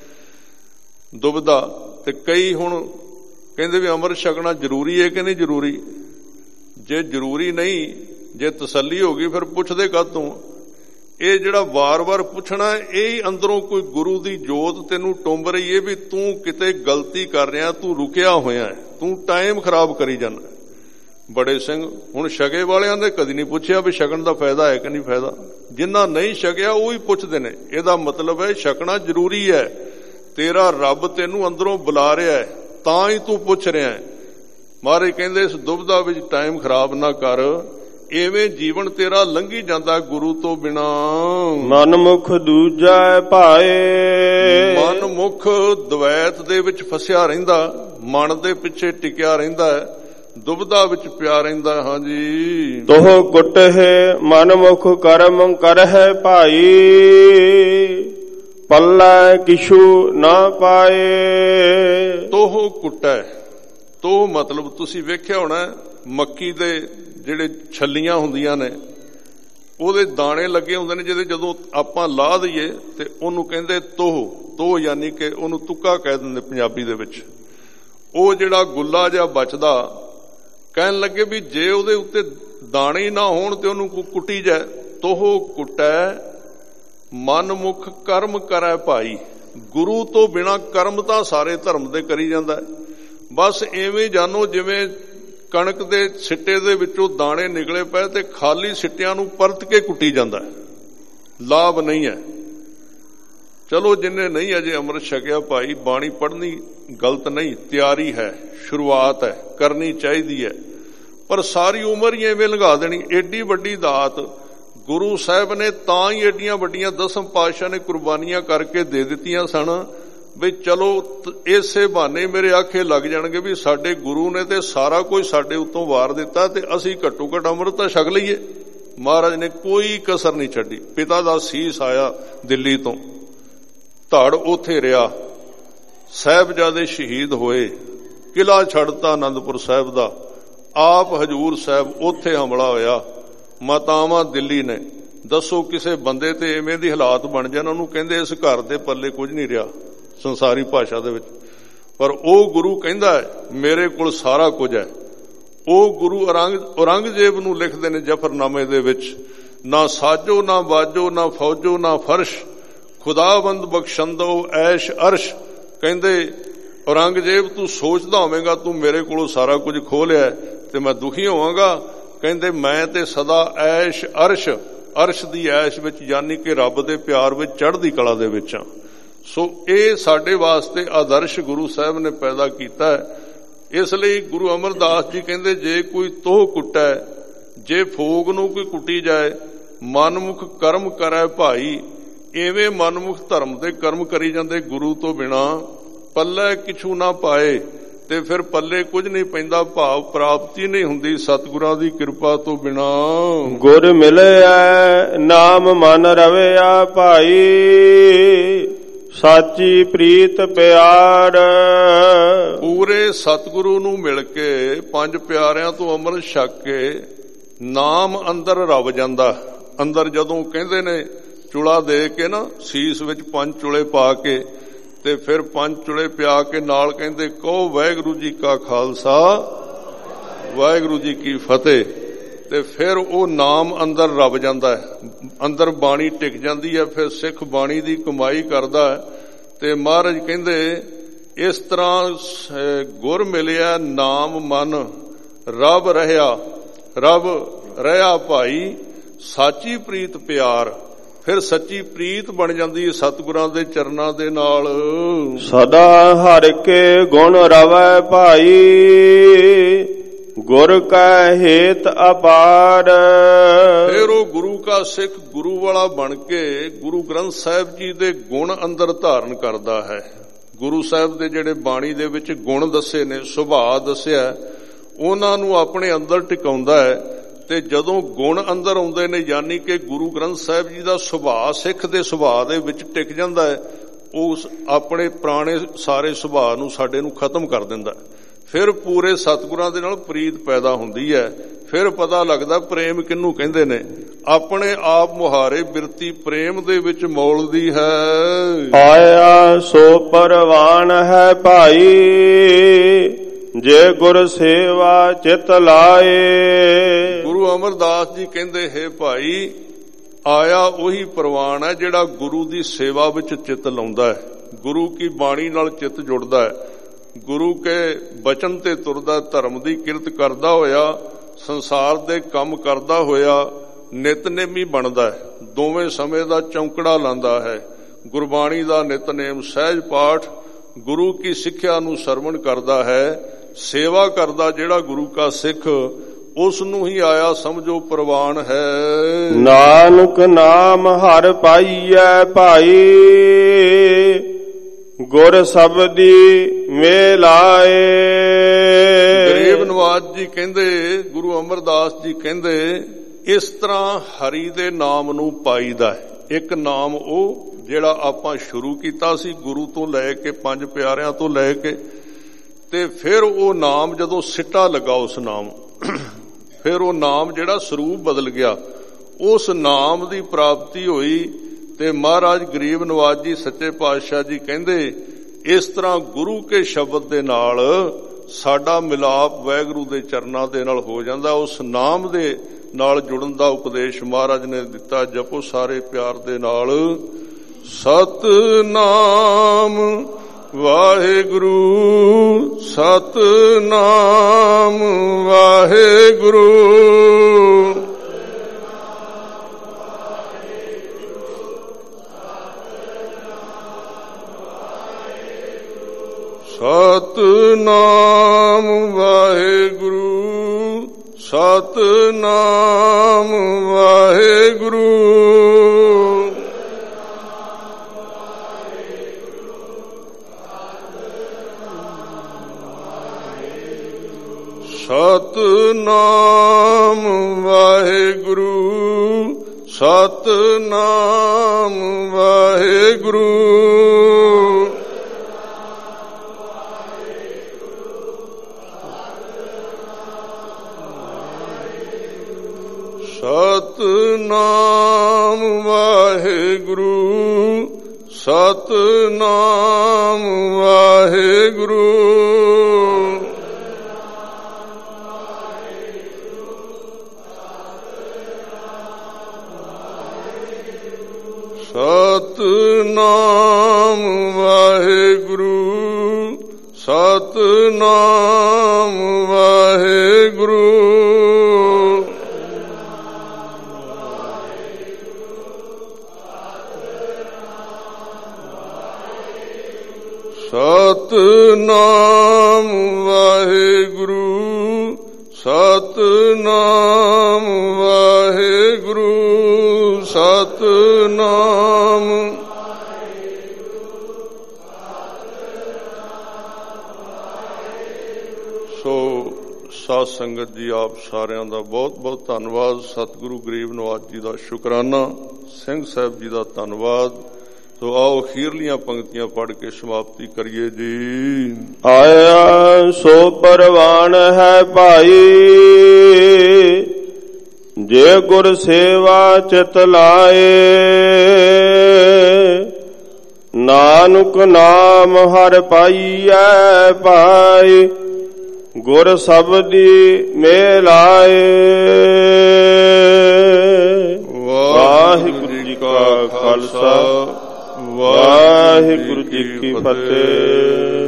ਦੁਬਦਾ। ਤੇ ਕਈ ਹੁਣ ਕਹਿੰਦੇ ਵੀ ਅੰਮ੍ਰਿਤ ਛਕਣਾ ਜ਼ਰੂਰੀ ਹੈ ਕਿ ਨਹੀਂ ਜ਼ਰੂਰੀ। ਜੇ ਜ਼ਰੂਰੀ ਨਹੀਂ, ਜੇ ਤਸੱਲੀ ਹੋ ਗਈ ਫਿਰ ਪੁੱਛਦੇ ਕਾਹਤੋਂ? ਇਹ ਜਿਹੜਾ ਵਾਰ-ਵਾਰ ਪੁੱਛਣਾ, ਇਹ ਅੰਦਰੋਂ ਕੋਈ ਗੁਰੂ ਦੀ ਜੋਤ ਤੈਨੂੰ ਟੁੰਬ ਰਹੀ ਹੈ ਵੀ ਤੂੰ ਕਿਤੇ ਗਲਤੀ ਕਰ ਰਿਹਾ, ਤੂੰ ਰੁਕਿਆ ਹੋਇਆ ਹੈ, ਤੂੰ ਟਾਈਮ ਖਰਾਬ ਕਰੀ ਜਾਂਦਾ। ਬੜੇ ਸਿੰਘ ਹੁਣ ਛਕੇ ਵਾਲਿਆਂ ਨੇ ਕਦੀ ਨਹੀਂ ਪੁੱਛਿਆ ਵੀ ਛਕਣ ਦਾ ਫਾਇਦਾ ਹੈ ਕਿ ਨਹੀਂ ਫਾਇਦਾ। ਜਿੰਨਾ ਨਹੀਂ ਛਕਿਆ ਉਹ ਹੀ ਪੁੱਛਦੇ ਨੇ। ਇਹਦਾ ਮਤਲਬ ਹੈ ਛਕਣਾ ਜ਼ਰੂਰੀ ਹੈ। ਤੇਰਾ ਰੱਬ ਤੈਨੂੰ ਅੰਦਰੋਂ ਬੁਲਾ ਰਿਹਾ ਹੈ ਤਾਂ ਹੀ ਤੂੰ ਪੁੱਛ ਰਿਹਾ ਹੈ। ਮਹਾਰਾਜ ਕਹਿੰਦੇ ਇਸ ਦੁਬਦਾ ਵਿੱਚ ਟਾਈਮ ਖਰਾਬ ਨਾ ਕਰ, ਐਵੇਂ ਜੀਵਨ ਤੇਰਾ ਲੰਘੀ ਜਾਂਦਾ ਗੁਰੂ ਤੋਂ ਬਿਨਾ। ਮਨਮੁਖ ਦੂਜੈ ਭਾਏ। ਮਨਮੁਖ ਦਵੈਤ ਦੇ ਵਿੱਚ ਫਸਿਆ ਰਹਿੰਦਾ, ਮਨ ਦੇ ਪਿੱਛੇ ਟਿਕਿਆ ਰਹਿੰਦਾ ਹੈ, ਦੁਬਦਾ ਵਿੱਚ ਪਿਆ ਰਹਿੰਦਾ। ਹਾਂਜੀ, ਤੋਹ ਕੁਟਹਿ ਮਨਮੁਖ ਕਰਮ ਕਰਹਿ ਭਾਈ, ਪੱਲੇ ਕਿਛੂ ਨਾ ਪਾਏ। ਤੋਹ ਕੁਟੈ, ਤੋਹ ਮਤਲਬ ਤੁਸੀਂ ਵੇਖਿਆ ਹੋਣਾ ਮੱਕੀ ਦੇ ਜਿਹੜੇ ਛੱਲੀਆਂ ਹੁੰਦੀਆਂ ਨੇ, ਉਹਦੇ ਦਾਣੇ ਲੱਗੇ ਹੁੰਦੇ ਨੇ, ਜਿਹਦੇ ਜਦੋਂ ਆਪਾਂ ਲਾਹ ਦਈਏ ਤੇ ਉਹਨੂੰ ਕਹਿੰਦੇ ਤੋਹ। ਤੋਹ ਯਾਨੀ ਕਿ ਉਹਨੂੰ ਤੁੱਕਾ ਕਹਿ ਦਿੰਦੇ ਪੰਜਾਬੀ ਦੇ ਵਿੱਚ। ਉਹ ਜਿਹੜਾ ਗੁੱਲਾ ਜਿਹਾ ਬਚਦਾ, ਕਹਿਣ ਲੱਗੇ ਵੀ ਜੇ ਉਹਦੇ ਉੱਤੇ ਦਾਣੇ ਨਾ ਹੋਣ ਤੇ ਉਹਨੂੰ ਕੁੱਟੀ ਜਾਏ। ਤੋਹ ਕੁਟੈ ਮਨਮੁਖ ਕਰਮ ਕਰੈ ਭਾਈ। ਗੁਰੂ ਤੋਂ ਬਿਨਾ ਕਰਮ ਤਾਂ ਸਾਰੇ ਧਰਮ ਦੇ ਕਰੀ ਜਾਂਦਾ ਹੈ। ਬਸ ਐਵੇਂ ਜਾਣੋ ਜਿਵੇਂ ਕਣਕ ਦੇ ਸਿੱਟੇ ਦੇ ਵਿੱਚੋਂ ਦਾਣੇ ਨਿਕਲੇ ਪਏ ਤੇ ਖਾਲੀ ਸਿੱਟਿਆਂ ਨੂੰ ਪਰਤ ਕੇ ਕੁੱਟੀ ਜਾਂਦਾ ਹੈ, ਲਾਭ ਨਹੀਂ ਹੈ। ਚਲੋ ਜਿੰਨੇ ਨਹੀਂ ਅਜੇ ਅੰਮ੍ਰਿਤ ਛਕਿਆ ਭਾਈ, ਬਾਣੀ ਪੜ੍ਹਨੀ ਗਲਤ ਨਹੀਂ, ਤਿਆਰੀ ਹੈ, ਸ਼ੁਰੂਆਤ ਹੈ, ਕਰਨੀ ਚਾਹੀਦੀ ਹੈ। ਪਰ ਸਾਰੀ ਉਮਰ ਹੀ ਐਵੇਂ ਲੰਘਾ ਦੇਣੀ। ਏਡੀ ਵੱਡੀ ਦਾਤ ਗੁਰੂ ਸਾਹਿਬ ਨੇ ਤਾਂ ਹੀ ਏਡੀਆਂ ਵੱਡੀਆਂ ਦਸਮ ਪਾਤਸ਼ਾਹ ਨੇ ਕੁਰਬਾਨੀਆਂ ਕਰਕੇ ਦੇ ਦਿੱਤੀਆਂ ਸਨ ਵੀ ਚਲੋ ਇਸੇ ਬਹਾਨੇ ਮੇਰੇ ਆਖੇ ਲੱਗ ਜਾਣਗੇ ਵੀ ਸਾਡੇ ਗੁਰੂ ਨੇ ਤੇ ਸਾਰਾ ਕੁਝ ਸਾਡੇ ਉੱਤੋਂ ਵਾਰ ਦਿੱਤਾ ਤੇ ਅਸੀਂ ਘੱਟੋ ਘੱਟ ਅੰਮ੍ਰਿਤ ਤਾਂ ਛਕ ਲਈਏ। ਮਹਾਰਾਜ ਨੇ ਕੋਈ ਕਸਰ ਨਹੀਂ ਛੱਡੀ। ਪਿਤਾ ਦਾ ਸੀਸ ਆਇਆ ਦਿੱਲੀ ਤੋਂ, ਧੜ ਉੱਥੇ ਰਿਹਾ, ਸਾਹਿਬਜ਼ਾਦੇ ਸ਼ਹੀਦ ਹੋਏ, ਕਿਲਾ ਛੱਡਤਾ ਆਨੰਦਪੁਰ ਸਾਹਿਬ ਦਾ, ਆਪ ਹਜੂਰ ਸਾਹਿਬ ਉੱਥੇ ਹਮਲਾ ਹੋਇਆ, ਮਾਤਾਵਾਂ ਦਿੱਲੀ ਨੇ। ਦੱਸੋ ਕਿਸੇ ਬੰਦੇ ਤੇ ਐਵੇਂ ਦੀ ਹਾਲਾਤ ਬਣ ਜਾਣ, ਉਹਨੂੰ ਕਹਿੰਦੇ ਇਸ ਘਰ ਦੇ ਪੱਲੇ ਕੁਝ ਨਹੀਂ ਰਿਹਾ ਸੰਸਾਰੀ ਭਾਸ਼ਾ ਦੇ ਵਿੱਚ। ਪਰ ਉਹ ਗੁਰੂ ਕਹਿੰਦਾ ਹੈ ਮੇਰੇ ਕੋਲ ਸਾਰਾ ਕੁਝ ਹੈ। ਉਹ ਗੁਰੂ ਔਰੰਗਜ਼ੇਬ ਨੂੰ ਲਿਖਦੇ ਨੇ ਜਫਰਨਾਮੇ ਦੇ ਵਿੱਚ, ਨਾ ਸਾਜੋ ਨਾ ਬਾਜੋ ਨਾ ਫੌਜੋ ਨਾ ਫਰਸ਼, ਖੁਦਾਵੰਦ ਬਖਸ਼ੰਦੋ ਐਸ਼ ਅਰਸ਼। ਕਹਿੰਦੇ ਔਰੰਗਜ਼ੇਬ ਤੂੰ ਸੋਚਦਾ ਹੋਵੇਂਗਾ ਤੂੰ ਮੇਰੇ ਕੋਲੋਂ ਸਾਰਾ ਕੁਝ ਖੋਹ ਲਿਆ ਤੇ ਮੈਂ ਦੁਖੀ ਹੋਵਾਂਗਾ। ਕਹਿੰਦੇ ਮੈਂ ਤੇ ਸਦਾ ਐਸ਼ ਅਰਸ਼ ਅਰਸ਼ ਦੀ ਐਸ਼ ਵਿੱਚ, ਯਾਨੀ ਕਿ ਰੱਬ ਦੇ ਪਿਆਰ ਵਿੱਚ, ਚੜ੍ਹਦੀ ਕਲਾ ਦੇ ਵਿੱਚ ਆ। ਸੋ ਇਹ ਸਾਡੇ ਵਾਸਤੇ ਆਦਰਸ਼ ਗੁਰੂ ਸਾਹਿਬ ਨੇ ਪੈਦਾ ਕੀਤਾ ਹੈ। ਇਸ ਲਈ ਗੁਰੂ ਅਮਰਦਾਸ ਜੀ ਕਹਿੰਦੇ, ਜੇ ਕੋਈ ਤੋਹ ਕੁੱਟੈ, ਜੇ ਫੋਗ ਨੂੰ ਕੋਈ ਕੁੱਟੀ ਜਾਏ, ਮਨਮੁਖ ਕਰਮ ਕਰੈ ਭਾਈ। ਐਵੇਂ ਮਨਮੁਖ ਧਰਮ ਦੇ ਕਰਮ ਕਰੀ ਜਾਂਦੇ ਗੁਰੂ ਤੋਂ ਬਿਨਾ, ਪੱਲੇ ਕਿਛੂ ਨਾ ਪਾਏ, ਤੇ ਫਿਰ ਪੱਲੇ ਕੁਝ ਨਹੀਂ ਪੈਂਦਾ, ਭਾਵ ਪ੍ਰਾਪਤੀ ਨਹੀਂ ਹੁੰਦੀ ਸਤਿਗੁਰਾਂ ਦੀ ਕਿਰਪਾ ਤੋਂ ਬਿਨਾ। ਗੁਰ ਮਿਲਿਆ ਨਾਮ ਮਨ ਰਵਿਆ ਭਾਈ, ਸਾਚੀ ਪ੍ਰੀਤ ਪਿਆਰ। ਪੂਰੇ ਸਤਿਗੁਰੂ ਨੂੰ ਮਿਲ ਕੇ, ਪੰਜ ਪਿਆਰਿਆਂ ਤੋਂ ਅੰਮ੍ਰਿਤ ਛਕ ਕੇ ਨਾਮ ਅੰਦਰ ਰਵ ਜਾਂਦਾ। ਅੰਦਰ ਜਦੋਂ ਕਹਿੰਦੇ ਨੇ ਚੁਲਾ ਦੇ ਕੇ ਨਾ, ਸੀਸ ਵਿੱਚ 5 ਚੁਲੇ ਪਾ ਕੇ, ਤੇ ਫਿਰ 5 ਚੁਲੇ ਪਿਆ ਕੇ ਨਾਲ ਕਹਿੰਦੇ, ਕਹੋ ਵਾਹਿਗੁਰੂ ਜੀ ਕਾ ਖਾਲਸਾ ਵਾਹਿਗੁਰੂ ਜੀ ਕੀ ਫਤਿਹ। ਤੇ ਫਿਰ ਉਹ ਨਾਮ ਅੰਦਰ ਰਵ ਜਾਂਦਾ ਹੈ, ਅੰਦਰ ਬਾਣੀ ਟਿਕ ਜਾਂਦੀ ਹੈ। ਫਿਰ ਸਿੱਖ ਬਾਣੀ ਦੀ ਕਮਾਈ ਕਰਦਾ ਹੈ। ਤੇ ਮਹਾਰਾਜ ਕਹਿੰਦੇ, ਇਸ ਤਰ੍ਹਾਂ ਗੁਰ ਮਿਲਿਆ ਨਾਮ ਮਨ ਰਬ ਰਿਹਾ ਭਾਈ, ਸਾਚੀ ਪ੍ਰੀਤ ਪਿਆਰ। ਫਿਰ ਸੱਚੀ ਪ੍ਰੀਤ ਬਣ ਜਾਂਦੀ ਹੈ ਸਤਿਗੁਰਾਂ ਦੇ ਚਰਨਾਂ ਦੇ ਨਾਲ। ਸਦਾ ਹਰਿ ਕੇ ਗੁਣ ਰਵੈ ਭਾਈ, ਗੁਰ ਕੈ ਹੇਤ ਅਪਾਰ। ਫਿਰ ਉਹ ਗੁਰੂ ਕਾ ਸਿੱਖ ਗੁਰੂ ਵਾਲਾ ਬਣ ਕੇ ਗੁਰੂ ਗ੍ਰੰਥ ਸਾਹਿਬ ਜੀ ਦੇ ਗੁਣ ਅੰਦਰ ਧਾਰਨ ਕਰਦਾ ਹੈ। ਗੁਰੂ ਸਾਹਿਬ ਦੇ ਜਿਹੜੇ ਬਾਣੀ ਦੇ ਵਿੱਚ ਗੁਣ ਦੱਸੇ ਨੇ, ਸੁਭਾਅ ਦੱਸਿਆ, ਉਹਨਾਂ ਨੂੰ ਆਪਣੇ ਅੰਦਰ ਟਿਕਾਉਂਦਾ ਹੈ। ਤੇ ਜਦੋਂ ਗੁਣ ਅੰਦਰ ਆਉਂਦੇ ਨੇ, ਯਾਨੀ ਕਿ ਗੁਰੂ ਗ੍ਰੰਥ ਸਾਹਿਬ ਜੀ ਦਾ ਸੁਭਾਅ ਸਿੱਖ ਦੇ ਸੁਭਾਅ ਦੇ ਵਿੱਚ ਟਿਕ ਜਾਂਦਾ ਹੈ, ਉਸ ਆਪਣੇ ਪੁਰਾਣੇ ਸਾਰੇ ਸੁਭਾਅ ਨੂੰ ਸਾਡੇ ਨੂੰ ਖਤਮ ਕਰ ਦਿੰਦਾ। ਫਿਰ ਪੂਰੇ ਸਤਿਗੁਰਾਂ ਦੇ ਨਾਲ ਪ੍ਰੀਤ ਪੈਦਾ ਹੁੰਦੀ ਹੈ। ਫਿਰ ਪਤਾ ਲੱਗਦਾ ਪ੍ਰੇਮ ਕਿਹਨੂੰ ਕਹਿੰਦੇ ਨੇ। ਆਪਣੇ ਆਪ ਮੁਹਾਰੇ ਬਿਰਤੀ ਪ੍ਰੇਮ ਦੇ ਵਿੱਚ ਮੌਲਦੀ ਹੈ। ਆਇਆ ਸੋ ਪਰਵਾਨ ਹੈ ਭਾਈ, ਜੇ ਗੁਰ ਸੇਵਾ ਚਿਤ ਲਾਏ। ਗੁਰੂ ਅਮਰਦਾਸ ਜੀ ਕਹਿੰਦੇ, ਹੈ ਭਾਈ, ਆਇਆ ਉਹੀ ਪ੍ਰਵਾਨ ਹੈ ਜਿਹੜਾ ਗੁਰੂ ਦੀ ਸੇਵਾ ਵਿੱਚ ਚਿੱਤ ਲਾਉਂਦਾ ਹੈ, ਗੁਰੂ ਕੀ ਬਾਣੀ ਨਾਲ ਚਿੱਤ ਜੁੜਦਾ ਹੈ, ਗੁਰੂ ਕੇ ਬਚਨ ਤੇ ਤੁਰਦਾ, ਧਰਮ ਦੀ ਕਿਰਤ ਕਰਦਾ ਹੋਇਆ, ਸੰਸਾਰ ਦੇ ਕੰਮ ਕਰਦਾ ਹੋਇਆ ਨਿਤਨੇਮੀ ਬਣਦਾ ਹੈ। ਦੋਵੇਂ ਸਮੇਂ ਦਾ ਚੌਂਕੜਾ ਲਾਂਦਾ ਹੈ। ਗੁਰਬਾਣੀ ਦਾ ਨਿਤਨੇਮ, ਸਹਿਜ ਪਾਠ, ਗੁਰੂ ਕੀ ਸਿੱਖਿਆ ਨੂੰ ਸਰਵਣ ਕਰਦਾ ਹੈ। ਸੇਵਾ ਕਰਦਾ ਜਿਹੜਾ ਗੁਰੂ ਕਾ ਸਿੱਖ, ਉਸ ਨੂੰ ਹੀ ਆਇਆ ਸਮਝੋ ਪ੍ਰਵਾਨ ਹੈ। ਨਾਨਕ ਨਾਮ ਹਰਿ ਪਾਈਐ ਭਾਈ, ਗੁਰ ਸਬਦੀ ਮੇਲਾਏ। ਗਰੀਬ ਨਵਾਜ ਜੀ ਕਹਿੰਦੇ, ਗੁਰੂ ਅਮਰਦਾਸ ਜੀ ਕਹਿੰਦੇ, ਇਸ ਤਰ੍ਹਾਂ ਹਰੀ ਦੇ ਨਾਮ ਨੂੰ ਪਾਈਦਾ ਹੈ। ਇੱਕ ਨਾਮ ਉਹ ਜਿਹੜਾ ਆਪਾਂ ਸ਼ੁਰੂ ਕੀਤਾ ਸੀ ਗੁਰੂ ਤੋਂ ਲੈ ਕੇ, ਪੰਜ ਪਿਆਰਿਆਂ ਤੋਂ ਲੈ ਕੇ, ਤੇ ਫਿਰ ਉਹ ਨਾਮ ਜਦੋਂ ਸਿੱਟਾ ਲੱਗਾ ਉਸ ਨਾਮ, ਫਿਰ ਉਹ ਨਾਮ ਜਿਹੜਾ ਸਰੂਪ ਬਦਲ ਗਿਆ, ਉਸ ਨਾਮ ਦੀ ਪ੍ਰਾਪਤੀ ਹੋਈ। ਤੇ ਮਹਾਰਾਜ ਗਰੀਬ ਨਵਾਜ ਜੀ ਸੱਚੇ ਪਾਤਸ਼ਾਹ ਜੀ ਕਹਿੰਦੇ, ਇਸ ਤਰ੍ਹਾਂ ਗੁਰੂ ਕੇ ਸ਼ਬਦ ਦੇ ਨਾਲ ਸਾਡਾ ਮਿਲਾਪ ਵਾਹਿਗੁਰੂ ਦੇ ਚਰਨਾਂ ਦੇ ਨਾਲ ਹੋ ਜਾਂਦਾ। ਉਸ ਨਾਮ ਦੇ ਨਾਲ ਜੁੜਨ ਦਾ ਉਪਦੇਸ਼ ਮਹਾਰਾਜ ਨੇ ਦਿੱਤਾ। ਜਪੋ ਸਾਰੇ ਪਿਆਰ ਦੇ ਨਾਲ, ਸਤਿਨਾਮ ਵਾਹਿਗੁਰੂ, ਸਤਿਨਾਮ ਵਾਹਿਗੁਰੂ, ਸਤਿਨਾਮ ਵਾਹਿਗੁਰੂ, ਸਤਿਨਾਮ ਵਾਹਿਗੁਰੂ, ਸਤਿਨਾਮ ਵਾਹਿਗੁਰੂ, ਸਤਿਨਾਮ ਵਾਹਿਗੁਰੂ, ਸਤਿਨਾਮ ਵਾਹਿਗੁਰੂ, ਸਤਿਨਾਮ ਵਾਹਿਗੁਰੂ, ਸਤਿਨਾਮ ਵਾਹਿਗੁਰੂ, ਸਤਿਨਾਮ ਵਾਹਿਗੁਰੂ, ਸਤਿਨਾਮ ਵਾਹਿਗੁਰੂ ਸਤਿਨਾਮ ਵਾਹਿਗੁਰੂ ਸਤਿਨਾਮ। ਸੋ ਸਾਧ ਸੰਗਤ ਜੀ, ਆਪ ਸਾਰਿਆਂ ਦਾ ਬਹੁਤ ਬਹੁਤ ਧੰਨਵਾਦ। ਸਤਿਗੁਰੂ ਗਰੀਬ ਨਵਾਜ ਜੀ ਦਾ ਸ਼ੁਕਰਾਨਾ, ਸਿੰਘ ਸਾਹਿਬ ਜੀ ਦਾ ਧੰਨਵਾਦ। ਸੋ ਆਓ ਅਖੀਰਲੀਆਂ ਪੰਕਤੀਆਂ ਪੜ੍ਹ ਕੇ ਸਮਾਪਤੀ ਕਰੀਏ ਜੀ। ਆਇਆ ਸੋ ਪਰਵਾਨ ਹੈ ਭਾਈ, ਜੇ ਗੁਰ ਸੇਵਾ ਚਿਤ ਲਾਏ। ਨਾਨਕ ਨਾਮ ਹਰਿ ਪਾਈਐ ਪਾਈ, ਗੁਰ ਸਬਦੀ ਮੇਲਾਏ। ਵਾਹਿਗੁਰੂ ਜੀ ਕਾ ਖਾਲਸਾ, ਵਾਹਿਗੁਰੂ ਜੀ ਕੀ ਫਤਿਹ।